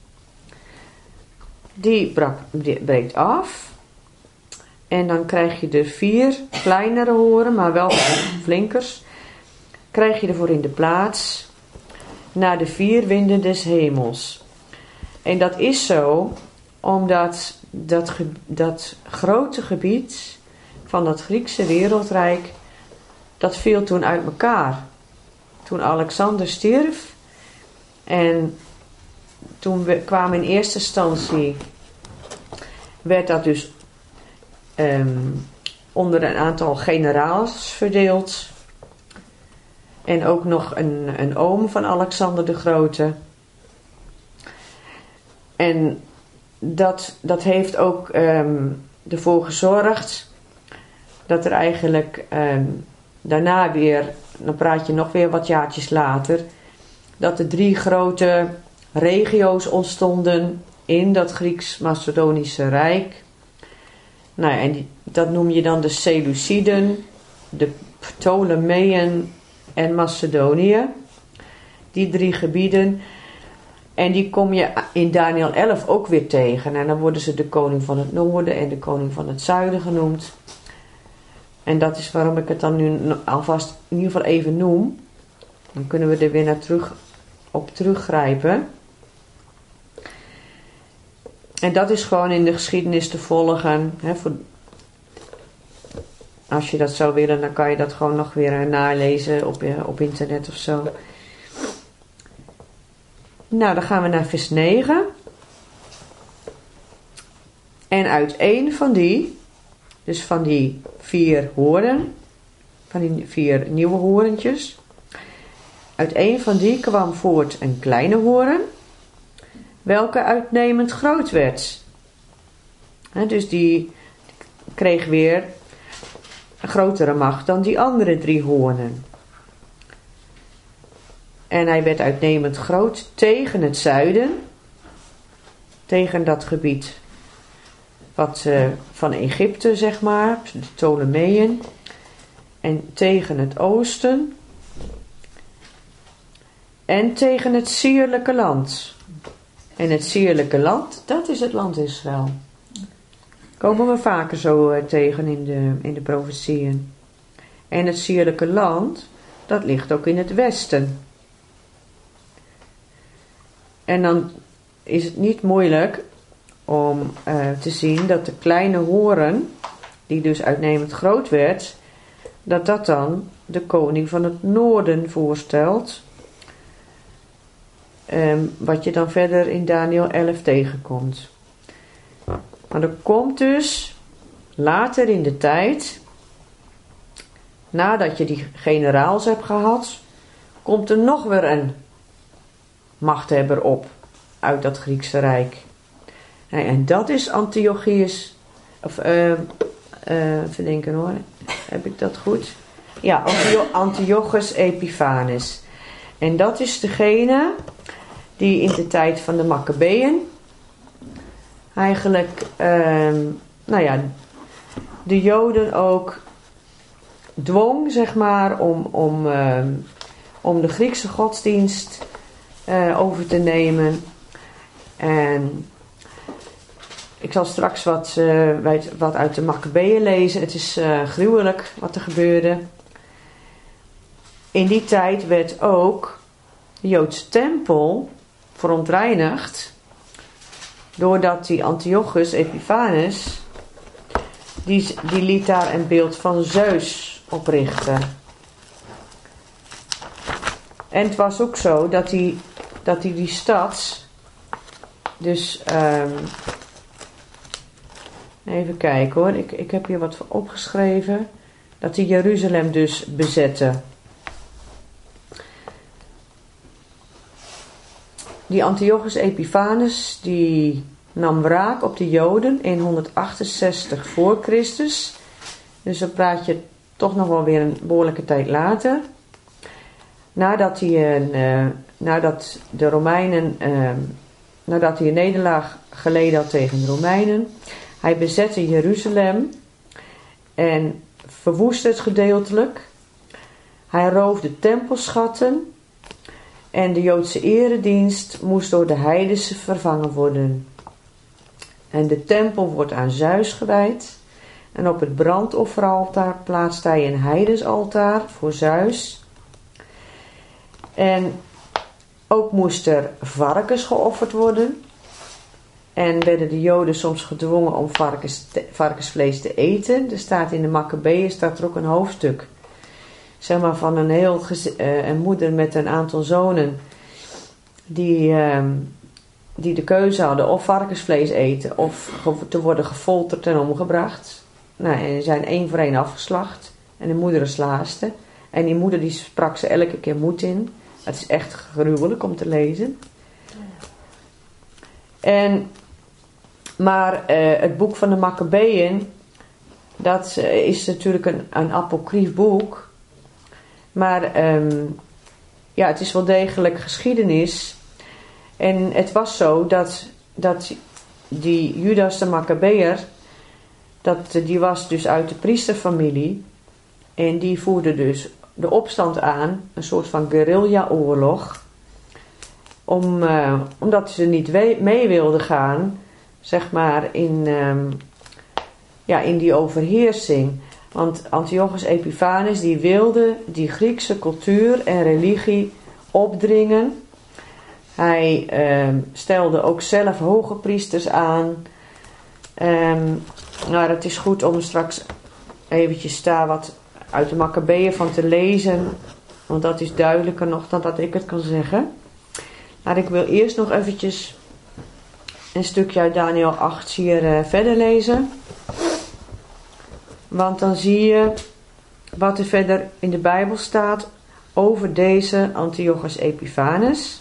S1: die breekt af. En dan krijg je er 4 kleinere horen, maar wel flinkers, krijg je ervoor in de plaats naar de 4 winden des hemels. En dat is zo omdat dat grote gebied van dat Griekse wereldrijk, dat viel toen uit elkaar. Toen Alexander stierf en toen kwam in eerste instantie, werd dat dus onder een aantal generaals verdeeld. En ook nog een oom van Alexander de Grote. En dat heeft ook ervoor gezorgd dat er eigenlijk daarna weer, dan praat je nog weer wat jaartjes later, dat er 3 grote regio's ontstonden in dat Grieks-Macedonische Rijk. Nou ja, en dat noem je dan de Seleuciden, de Ptolemeën en Macedonië. Die 3 gebieden. En die kom je in Daniel 11 ook weer tegen. En dan worden ze de koning van het noorden en de koning van het zuiden genoemd. En dat is waarom ik het dan nu alvast in ieder geval even noem. Dan kunnen we er weer op teruggrijpen. En dat is gewoon in de geschiedenis te volgen. Hè, als je dat zou willen, dan kan je dat gewoon nog weer nalezen op internet of zo. Nou, dan gaan we naar vers 9. En uit één van die, dus van die 4 hoornen, van die 4 nieuwe hoorntjes, uit één van die kwam voort een kleine hoorn, welke uitnemend groot werd. Dus die kreeg weer een grotere macht dan die andere 3 hoornen. En hij werd uitnemend groot tegen het zuiden, tegen dat gebied wat van Egypte, zeg maar, de Ptolemeën, en tegen het oosten en tegen het sierlijke land. En het sierlijke land, dat is het land Israël. Komen we vaker zo tegen in de profetieën. En het sierlijke land, dat ligt ook in het westen. En dan is het niet moeilijk om te zien dat de kleine hoorn, die dus uitnemend groot werd, dat dan de koning van het noorden voorstelt. Wat je dan verder in Daniel 11 tegenkomt. Maar er komt dus later in de tijd, nadat je die generaals hebt gehad, komt er nog weer een machthebber op uit dat Griekse Rijk. En dat is Antiochus, of even denken hoor, heb ik dat goed? Ja, Antiochus Epiphanes. En dat is degene die in de tijd van de Maccabeeën eigenlijk, de Joden ook dwong, zeg maar, om de Griekse godsdienst over te nemen. En ik zal straks wat uit de Maccabeeën lezen. Het is gruwelijk wat er gebeurde. In die tijd werd ook de Joodse tempel verontreinigd, doordat die Antiochus Epiphanes die liet daar een beeld van Zeus oprichten. En het was ook zo dat hij die stad, dus even kijken hoor, ik heb hier wat opgeschreven, dat hij Jeruzalem dus bezette. Die Antiochus Epiphanes, die nam wraak op de Joden in 168 voor Christus. Dus dan praat je toch nog wel weer een behoorlijke tijd later. Nadat hij een nederlaag geleden had tegen de Romeinen. Hij bezette Jeruzalem en verwoestte het gedeeltelijk. Hij roofde tempelschatten. En de Joodse eredienst moest door de heidense vervangen worden. En de tempel wordt aan Zeus gewijd. En op het brandofferaltaar plaatst hij een heidensaltaar voor Zeus. En ook moest er varkens geofferd worden. En werden de Joden soms gedwongen om varkensvlees te eten. Er staat in de Maccabeeën staat er ook een hoofdstuk. Zeg maar van een moeder met een aantal zonen die de keuze hadden of varkensvlees eten of te worden gefolterd en omgebracht. Nou, en die zijn één voor één afgeslacht. En de moeder is laatste. En die moeder die sprak ze elke keer moed in. Het is echt gruwelijk om te lezen. Maar het boek van de Maccabeeën, dat is natuurlijk een apocrief boek. Maar het is wel degelijk geschiedenis. En het was zo dat die Judas de Maccabeër, die was dus uit de priesterfamilie. En die voerde dus de opstand aan, een soort van guerrilla-oorlog. Omdat ze niet mee wilden gaan, zeg maar, in die overheersing. Want Antiochus Epiphanes die wilde die Griekse cultuur en religie opdringen. Hij stelde ook zelf hoge priesters aan. Nou, het is goed om straks eventjes daar wat uit de Maccabeeën van te lezen. Want dat is duidelijker nog dan dat ik het kan zeggen. Maar ik wil eerst nog eventjes een stukje uit Daniel 8 hier verder lezen. Want dan zie je wat er verder in de Bijbel staat over deze Antiochus Epiphanes.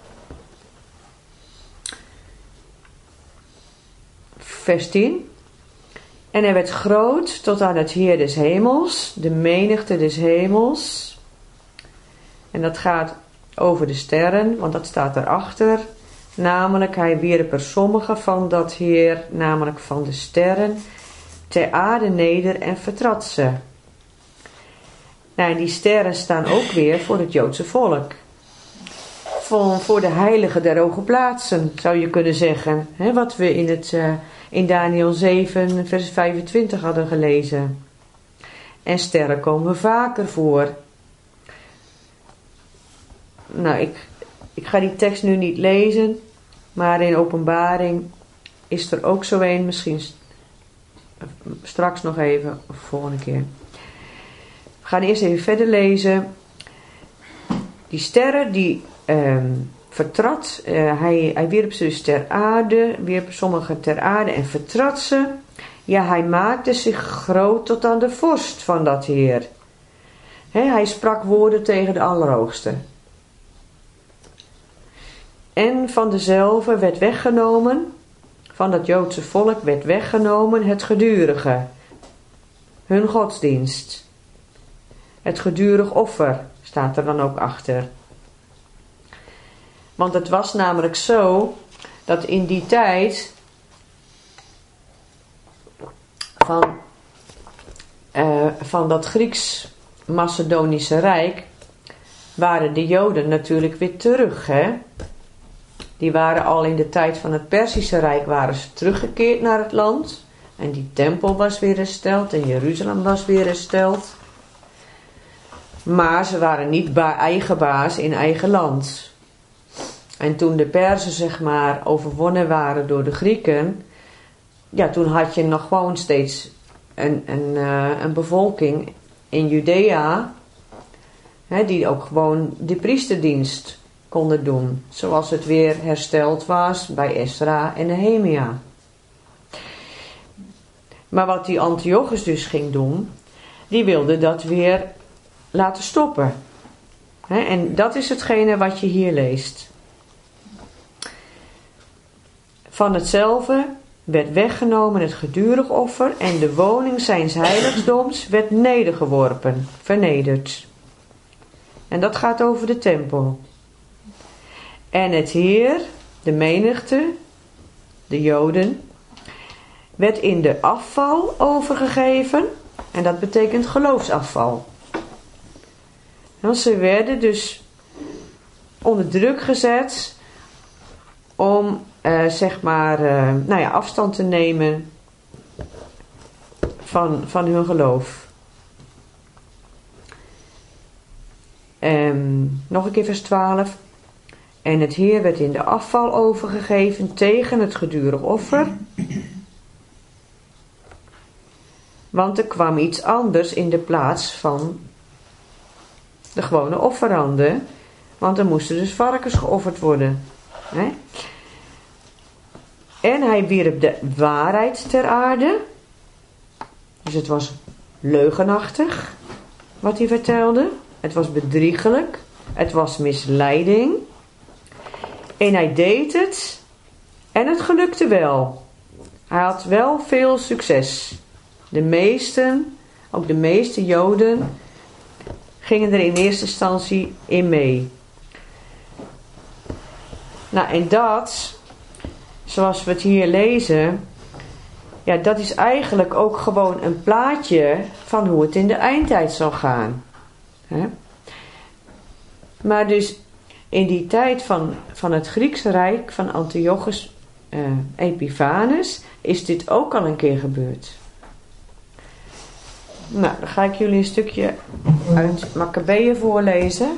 S1: Vers 10. En hij werd groot tot aan het Heer des hemels, de menigte des hemels. En dat gaat over de sterren, want dat staat erachter. Namelijk, hij wierp er sommige van dat Heer, namelijk van de sterren, ter aarde neder en vertrad ze. Nou, en die sterren staan ook weer voor het Joodse volk. Voor de heiligen der hoge plaatsen, zou je kunnen zeggen. Hè, wat we in Daniel 7, vers 25 hadden gelezen. En sterren komen vaker voor. Nou, ik ga die tekst nu niet lezen. Maar in Openbaring is er ook zo een. Misschien straks nog even, of volgende keer. We gaan eerst even verder lezen. Die sterren die vertrad. Hij wierp ze dus ter aarde. Wierp sommige ter aarde en vertrad ze. Ja, hij maakte zich groot tot aan de vorst van dat Heer. Hij sprak woorden tegen de Allerhoogste. En van dezelfde werd weggenomen, van dat Joodse volk werd weggenomen het gedurige, hun godsdienst. Het gedurig offer staat er dan ook achter. Want het was namelijk zo dat in die tijd van dat Grieks-Macedonische Rijk waren de Joden natuurlijk weer terug, hè? Die waren al in de tijd van het Perzische Rijk waren ze teruggekeerd naar het land. En die tempel was weer hersteld en Jeruzalem was weer hersteld. Maar ze waren niet eigen baas in eigen land. En toen de Perzen zeg maar overwonnen waren door de Grieken, ja, toen had je nog gewoon steeds een bevolking in Judea, die ook gewoon de priesterdienst konden doen. Zoals het weer hersteld was bij Esra en Nehemia. Maar wat die Antiochus dus ging doen, die wilde dat weer laten stoppen. En dat is hetgene wat je hier leest. Van hetzelfde werd weggenomen het gedurig offer en de woning zijns heiligdoms werd nedergeworpen, vernederd. En dat gaat over de tempel. En het heer, de menigte, de Joden, werd in de afval overgegeven. En dat betekent geloofsafval. Want ze werden dus onder druk gezet om afstand te nemen van hun geloof. Nog een keer vers 12. En het heer werd in de afval overgegeven tegen het gedurig offer. Want er kwam iets anders in de plaats van de gewone offeranden. Want er moesten dus varkens geofferd worden. En hij wierp de waarheid ter aarde. Dus het was leugenachtig wat hij vertelde. Het was bedriegelijk. Het was misleiding. En hij deed het. En het gelukte wel. Hij had wel veel succes. Ook de meeste Joden, gingen er in eerste instantie in mee. Nou, en dat, zoals we het hier lezen, ja, dat is eigenlijk ook gewoon een plaatje van hoe het in de eindtijd zal gaan. Maar dus in die tijd van het Griekse Rijk, van Antiochus Epiphanes, is dit ook al een keer gebeurd. Nou, dan ga ik jullie een stukje uit Makkabeeën voorlezen.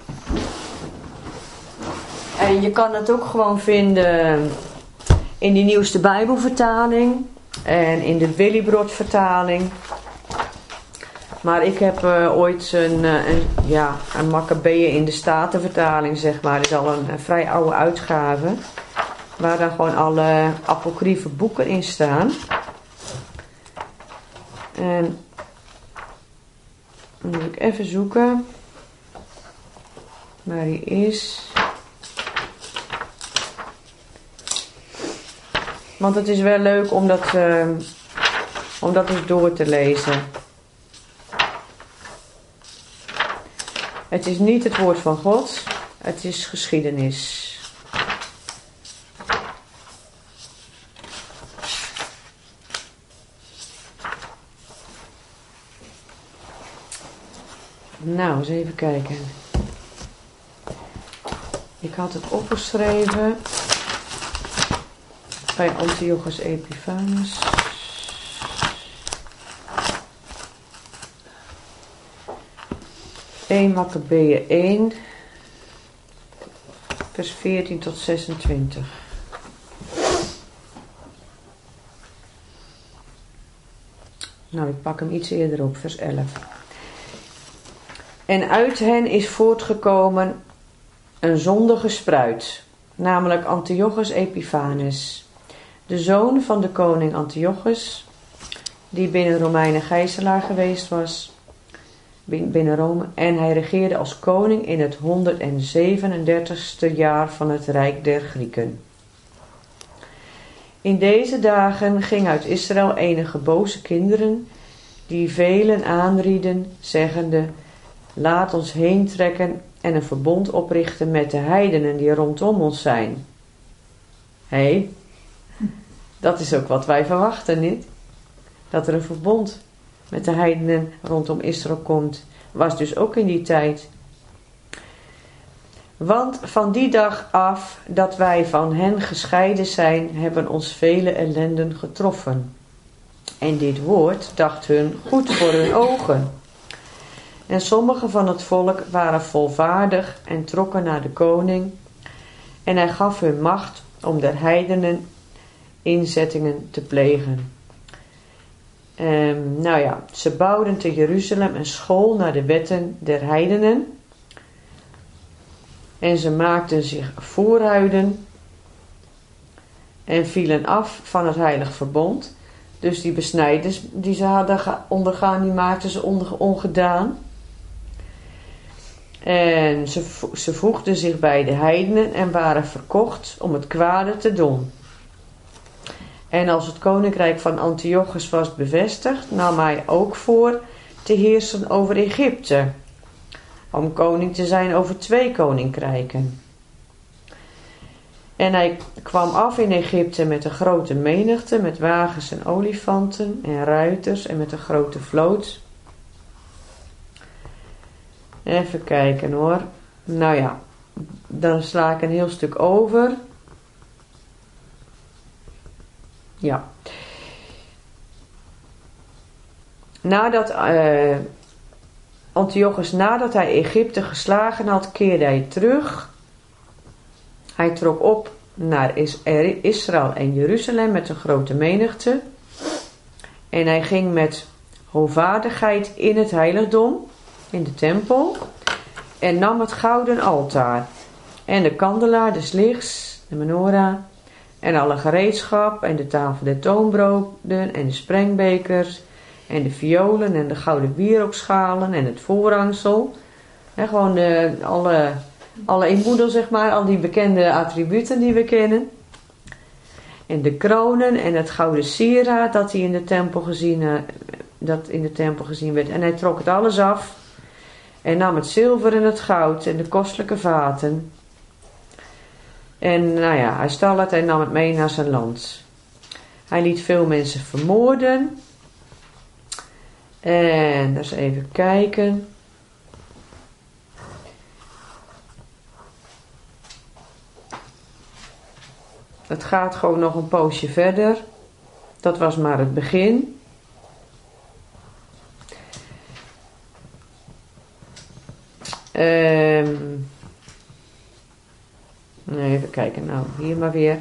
S1: En je kan het ook gewoon vinden in die nieuwste Bijbelvertaling en in de Willibrord vertaling. Maar ik heb ooit een Makkabeeën in de Statenvertaling, zeg maar. Dat is al een vrij oude uitgave. Waar dan gewoon alle apocryfe boeken in staan. En dan moet ik even zoeken waar die is. Want het is wel leuk om dat eens door te lezen. Het is niet het woord van God, het is geschiedenis. Nou, eens even kijken. Ik had het opgeschreven bij Antiochus Epiphanes. Makkabeeën 1, vers 14 tot 26. Nou, ik pak hem iets eerder op, vers 11. En uit hen is voortgekomen een zondige spruit, namelijk Antiochus Epiphanes, de zoon van de koning Antiochus, die binnen Romeinen gijzelaar geweest was, binnen Rome, en hij regeerde als koning in het 137ste jaar van het Rijk der Grieken. In deze dagen ging uit Israël enige boze kinderen, die velen aanrieden, zeggende: laat ons heen trekken en een verbond oprichten met de heidenen die rondom ons zijn. Dat is ook wat wij verwachten, niet? Dat er een verbond met de heidenen rondom Israël komt. Was dus ook in die tijd. Want van die dag af dat wij van hen gescheiden zijn, hebben ons vele ellenden getroffen. En dit woord dacht hun goed voor hun ogen. En sommigen van het volk waren volvaardig en trokken naar de koning. En hij gaf hun macht om der heidenen inzettingen te plegen. Nou ja, ze bouwden te Jeruzalem een school naar de wetten der heidenen. En ze maakten zich voorhuiden en vielen af van het heilig verbond. Dus die besnijders die ze hadden ondergaan, die maakten ze ongedaan. En ze voegden zich bij de heidenen en waren verkocht om het kwade te doen. En als het koninkrijk van Antiochus was bevestigd, nam hij ook voor te heersen over Egypte, om koning te zijn over 2 koninkrijken. En hij kwam af in Egypte met een grote menigte, met wagens en olifanten en ruiters en met een grote vloot. Even kijken hoor. Nou ja, dan sla ik een heel stuk over. Ja. Antiochus, nadat hij Egypte geslagen had, keerde hij terug. Hij trok op naar Israël en Jeruzalem met een grote menigte. En hij ging met hoovaardigheid in het heiligdom, in de tempel, en nam het gouden altaar en de kandelaar des lichts, de menorah, en alle gereedschap en de tafel der toonbroden en de sprengbekers en de violen en de gouden wierookschalen en het voorhangsel. En gewoon alle inboedel, zeg maar, al die bekende attributen die we kennen. En de kronen en het gouden sieraad dat in de tempel gezien werd. En hij trok het alles af en nam het zilver en het goud en de kostelijke vaten. En nou ja, hij stal het en nam het mee naar zijn land. Hij liet veel mensen vermoorden. En eens even kijken. Het gaat gewoon nog een poosje verder. Dat was maar het begin. Even kijken, nou hier maar weer.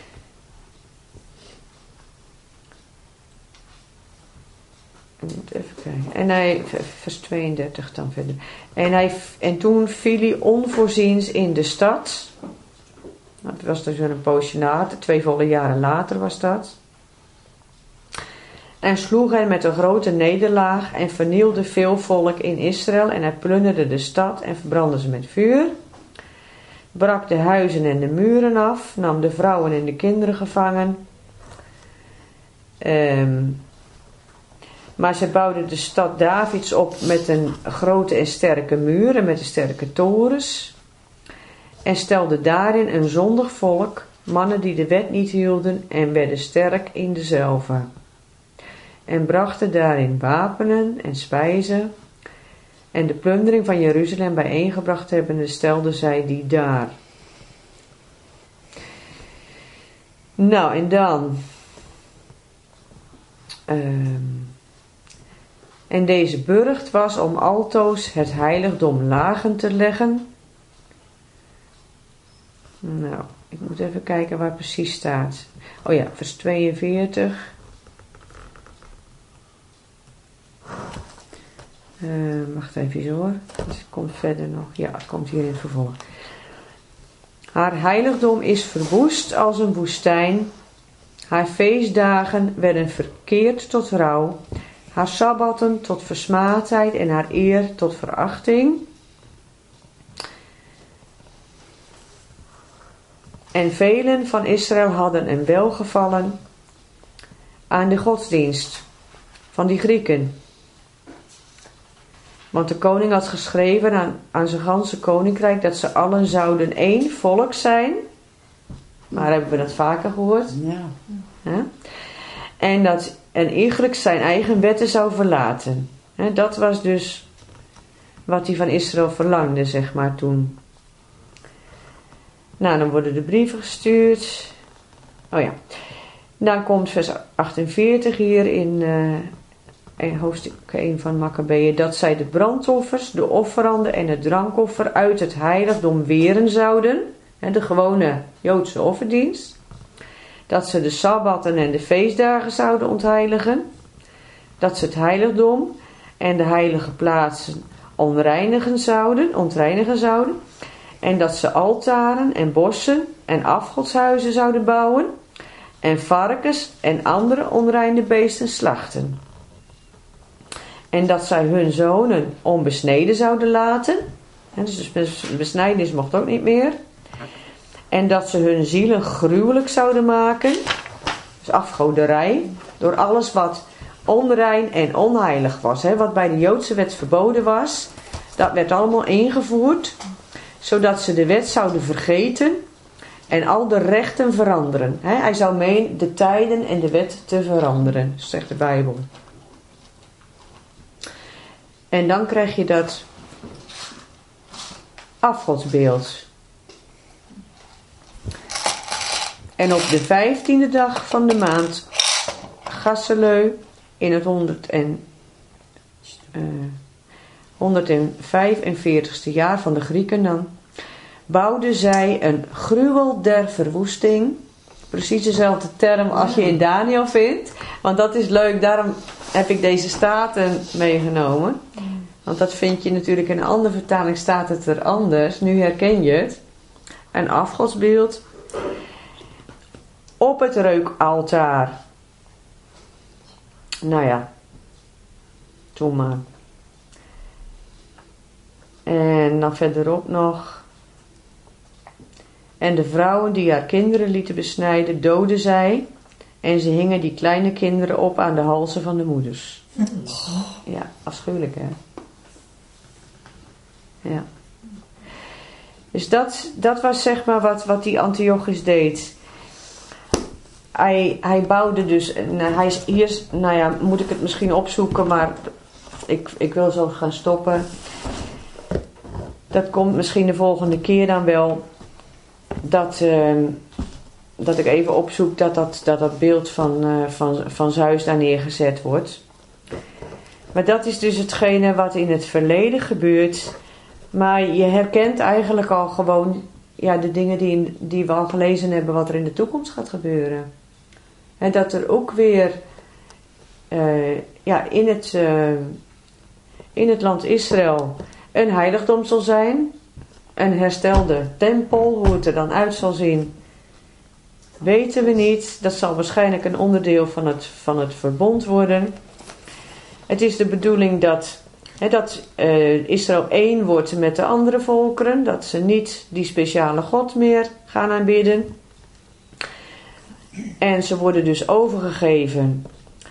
S1: Ik moet even kijken. Vers 32 dan verder. En toen viel hij onvoorziens in de stad. Dat was dus een poosje later, 2 volle jaren later was dat. En sloeg hij met een grote nederlaag en vernielde veel volk in Israël. En hij plunderde de stad en verbrandde ze met vuur. Brak de huizen en de muren af, nam de vrouwen en de kinderen gevangen. Maar ze bouwden de stad Davids op met een grote en sterke muur en met sterke torens. En stelden daarin een zondig volk, mannen die de wet niet hielden en werden sterk in dezelve. En brachten daarin wapenen en spijzen. En de plundering van Jeruzalem bijeengebracht hebbende, stelden zij die daar. Nou, en dan. En deze burcht was om altoos het heiligdom lagen te leggen. Nou, ik moet even kijken waar precies staat. Oh ja, vers 42. Wacht even hoor. Het komt verder nog. Ja, het komt hier in het vervolg. Haar heiligdom is verwoest als een woestijn. Haar feestdagen werden verkeerd tot rouw. Haar sabbatten tot versmaadheid en haar eer tot verachting. En velen van Israël hadden een welgevallen aan de godsdienst van die Grieken. Want de koning had geschreven aan zijn ganse koninkrijk dat ze allen zouden één volk zijn. Maar hebben we dat vaker gehoord? Ja. En dat een iegelijk zijn eigen wetten zou verlaten. Dat was dus wat hij van Israël verlangde, zeg maar, toen. Nou, dan worden de brieven gestuurd. Oh ja. Dan komt vers 48 hier in hoofdstuk 1 van Makkabeeën. Dat zij de brandoffers, de offeranden en het drankoffer uit het heiligdom weren zouden. De gewone Joodse offerdienst. Dat ze de sabbatten en de feestdagen zouden ontheiligen. dat ze het heiligdom en de heilige plaatsen ontreinigen zouden. En dat ze altaren en bossen en afgodshuizen zouden bouwen. En varkens en andere onreine beesten slachten. En dat zij hun zonen onbesneden zouden laten. Dus besnijdenis mocht ook niet meer. En dat ze hun zielen gruwelijk zouden maken. Dus afgoderij. Door alles wat onrein en onheilig was. Wat bij de Joodse wet verboden was. Dat werd allemaal ingevoerd. Zodat ze de wet zouden vergeten. En al de rechten veranderen. Hij zou meen de tijden en de wet te veranderen. Zegt de Bijbel. En dan krijg je dat afgodsbeeld. En op de 15e dag van de maand Gasseleu in het 145ste jaar van de Grieken dan, bouwden zij een gruwel der verwoesting. Precies dezelfde term als je in Daniel vindt. Want dat is leuk, daarom heb ik deze staten meegenomen. Want dat vind je natuurlijk in een andere vertaling staat het er anders. Nu herken je het. Een afgodsbeeld. Op het reukaltaar. Nou ja. Toen maar. En dan verderop nog. En de vrouwen die haar kinderen lieten besnijden, doodden zij. En ze hingen die kleine kinderen op aan de halzen van de moeders. Ja, afschuwelijk hè. Ja. Dus dat was zeg maar wat die Antiochus deed. Hij bouwde dus, hij is hier, nou ja, moet ik het misschien opzoeken, maar ik wil zo gaan stoppen. Dat komt misschien de volgende keer dan wel. Dat ik even opzoek dat beeld van Zeus daar neergezet wordt. Maar dat is dus hetgene wat in het verleden gebeurt. Maar je herkent eigenlijk al gewoon de dingen die we al gelezen hebben wat er in de toekomst gaat gebeuren. En dat er ook weer in het land Israël een heiligdom zal zijn. Een herstelde tempel, hoe het er dan uit zal zien, weten we niet. Dat zal waarschijnlijk een onderdeel van het verbond worden. Het is de bedoeling dat Israël één wordt met de andere volkeren. Dat ze niet die speciale God meer gaan aanbidden. En ze worden dus overgegeven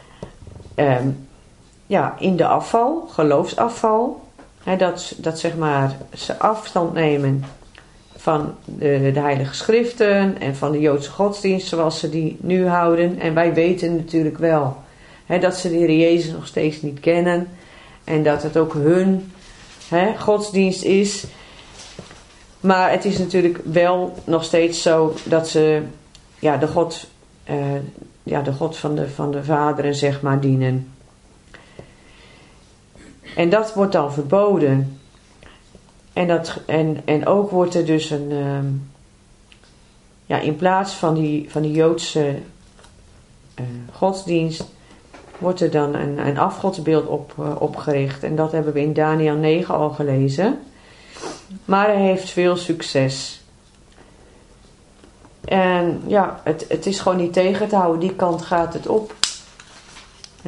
S1: in de afval, geloofsafval. Dat zeg maar ze afstand nemen van de heilige schriften en van de Joodse godsdienst zoals ze die nu houden. En wij weten natuurlijk wel dat ze de Heer Jezus nog steeds niet kennen. En dat het ook hun godsdienst is. Maar het is natuurlijk wel nog steeds zo dat ze de God van de vaderen zeg maar dienen. En dat wordt dan verboden. En ook wordt er dus in plaats van die Joodse godsdienst wordt er dan een afgodsbeeld opgericht. En dat hebben we in Daniel 9 al gelezen. Maar hij heeft veel succes. En het is gewoon niet tegen te houden. Die kant gaat het op. Ja.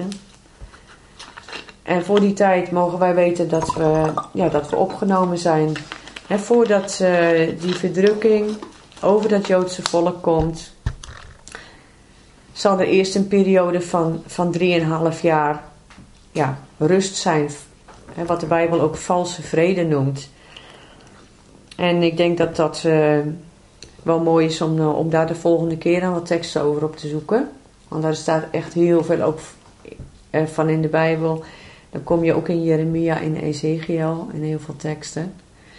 S1: En voor die tijd mogen wij weten dat we opgenomen zijn. Voordat die verdrukking over dat Joodse volk komt, zal er eerst een periode van 3,5 jaar rust zijn. Wat de Bijbel ook valse vrede noemt. En ik denk dat dat wel mooi is om daar de volgende keer dan wat teksten over op te zoeken. Want daar staat echt heel veel ook van in de Bijbel. Dan kom je ook in Jeremia en Ezekiel en heel veel teksten.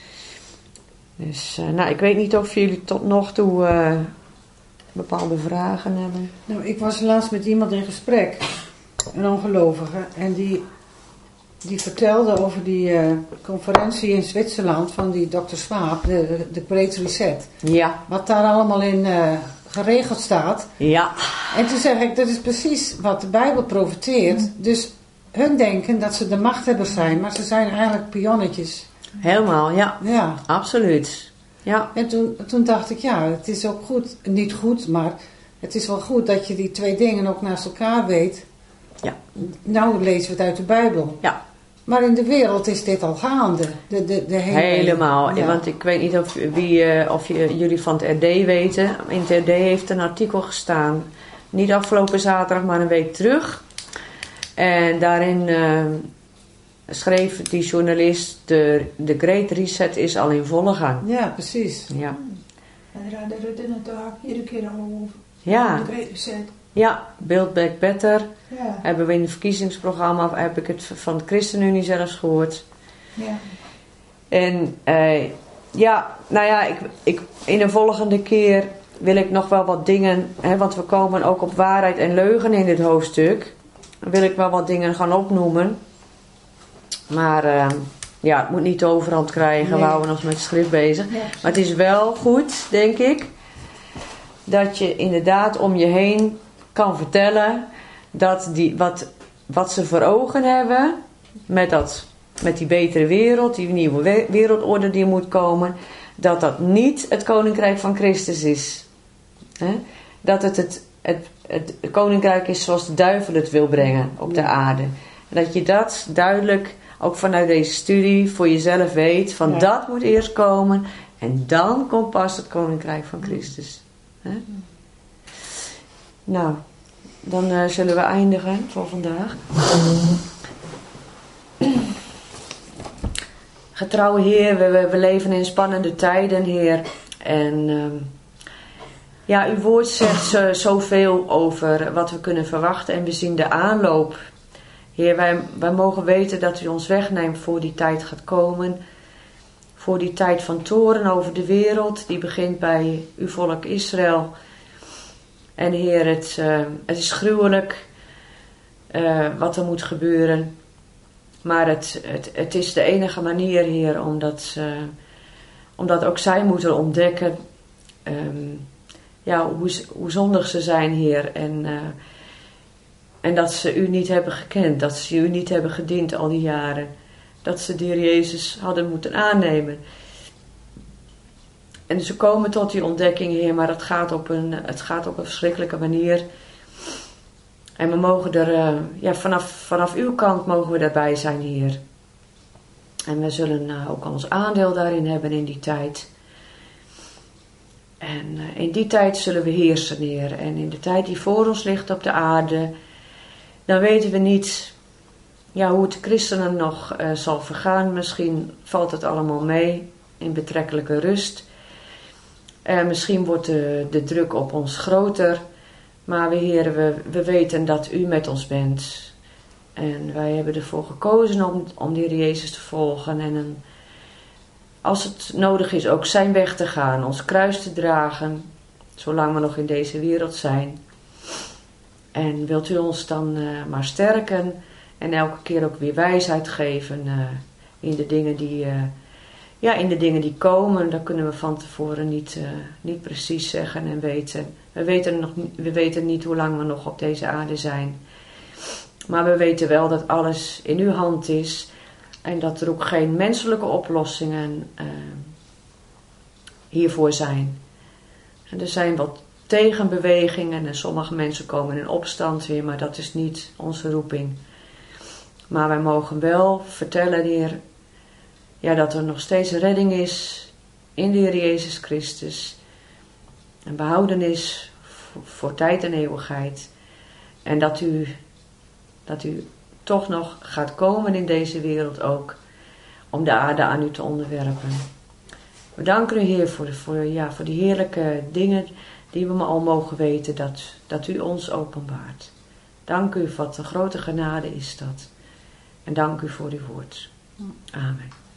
S1: Dus ik weet niet of jullie tot nog toe bepaalde vragen hebben.
S2: Nou, ik was laatst met iemand in gesprek, een ongelovige, en die vertelde over die conferentie in Zwitserland van die Dr. Swaap, de Great Reset.
S1: Ja.
S2: Wat daar allemaal in geregeld staat.
S1: Ja.
S2: En toen zeg ik, dat is precies wat de Bijbel profeteert. Dus hun denken dat ze de machthebbers zijn, maar ze zijn eigenlijk pionnetjes.
S1: Helemaal, ja.
S2: Ja.
S1: Absoluut. Ja.
S2: En toen dacht ik, ja, het is ook goed, niet goed, maar het is wel goed dat je die twee dingen ook naast elkaar weet.
S1: Ja.
S2: Nou lezen we het uit de Bijbel.
S1: Ja.
S2: Maar in de wereld is dit al gaande. De hele,
S1: Helemaal.
S2: Ja.
S1: Want ik weet niet of jullie van het RD weten. In het RD heeft een artikel gestaan. Niet afgelopen zaterdag, maar een week terug. En daarin schreef die journalist... De Great Reset is al in volle gang.
S2: Ja, precies.
S1: Ja.
S4: En daar hadden Rutte het ook iedere keer al over.
S1: Ja.
S4: De Great Reset.
S1: Ja, Build Back Better.
S4: Ja.
S1: Hebben we in het verkiezingsprogramma... Heb ik het van de ChristenUnie zelfs gehoord.
S4: Ja.
S1: En ik in de volgende keer wil ik nog wel wat dingen, want we komen ook op waarheid en leugen in dit hoofdstuk. Dan wil ik wel wat dingen gaan opnoemen. Maar het moet niet de overhand krijgen,
S2: Nee.
S1: we houden ons met de schrift bezig.
S4: Ja.
S1: Maar het is wel goed, denk ik, dat je inderdaad om je heen kan vertellen dat wat ze voor ogen hebben met die betere wereld, die nieuwe wereldorde die moet komen, dat niet het koninkrijk van Christus is. Dat het koninkrijk is zoals de duivel het wil brengen op de aarde. En dat je dat duidelijk, ook vanuit deze studie, voor jezelf weet, van
S2: Ja.
S1: dat moet eerst komen en dan komt pas het koninkrijk van Christus. Nou, dan zullen we eindigen voor vandaag. Getrouwe Heer, we leven in spannende tijden, Heer. En uw woord zegt zoveel over wat we kunnen verwachten. En we zien de aanloop. Heer, wij mogen weten dat u ons wegneemt voor die tijd gaat komen. Voor die tijd van toren over de wereld. Die begint bij uw volk Israël. En Heer, het is gruwelijk wat er moet gebeuren. Maar het is de enige manier, Heer, omdat ook zij moeten ontdekken hoe zondig ze zijn, Heer. En dat ze u niet hebben gekend, dat ze u niet hebben gediend al die jaren. Dat ze de Heer Jezus hadden moeten aannemen. En ze komen tot die ontdekking, Heer, maar het gaat op een verschrikkelijke manier. En we mogen er, vanaf uw kant mogen we daarbij zijn, Heer. En we zullen ook ons aandeel daarin hebben in die tijd. En in die tijd zullen we heersen, Heer. En in de tijd die voor ons ligt op de aarde, dan weten we niet hoe het christenen nog zal vergaan. Misschien valt het allemaal mee in betrekkelijke rust. Misschien wordt de druk op ons groter. Maar Heer, we weten dat u met ons bent. En wij hebben ervoor gekozen om de Heer Jezus te volgen. En als het nodig is ook zijn weg te gaan. Ons kruis te dragen. Zolang we nog in deze wereld zijn. En wilt u ons dan maar sterken. En elke keer ook weer wijsheid geven. In de dingen die komen. Dat kunnen we van tevoren niet precies zeggen en weten. We weten niet hoe lang we nog op deze aarde zijn. Maar we weten wel dat alles in uw hand is. En dat er ook geen menselijke oplossingen hiervoor zijn. En er zijn wat tegenbewegingen. En sommige mensen komen in opstand weer. Maar dat is niet onze roeping. Maar wij mogen wel vertellen, Heer, dat er nog steeds redding is in de Heer Jezus Christus. Een behoudenis voor tijd en eeuwigheid. En dat u toch nog gaat komen in deze wereld ook. Om de aarde aan u te onderwerpen. We danken u, Heer, voor die heerlijke dingen die we al mogen weten dat u ons openbaart. Dank u, wat een grote genade is dat. En dank u voor uw woord. Amen.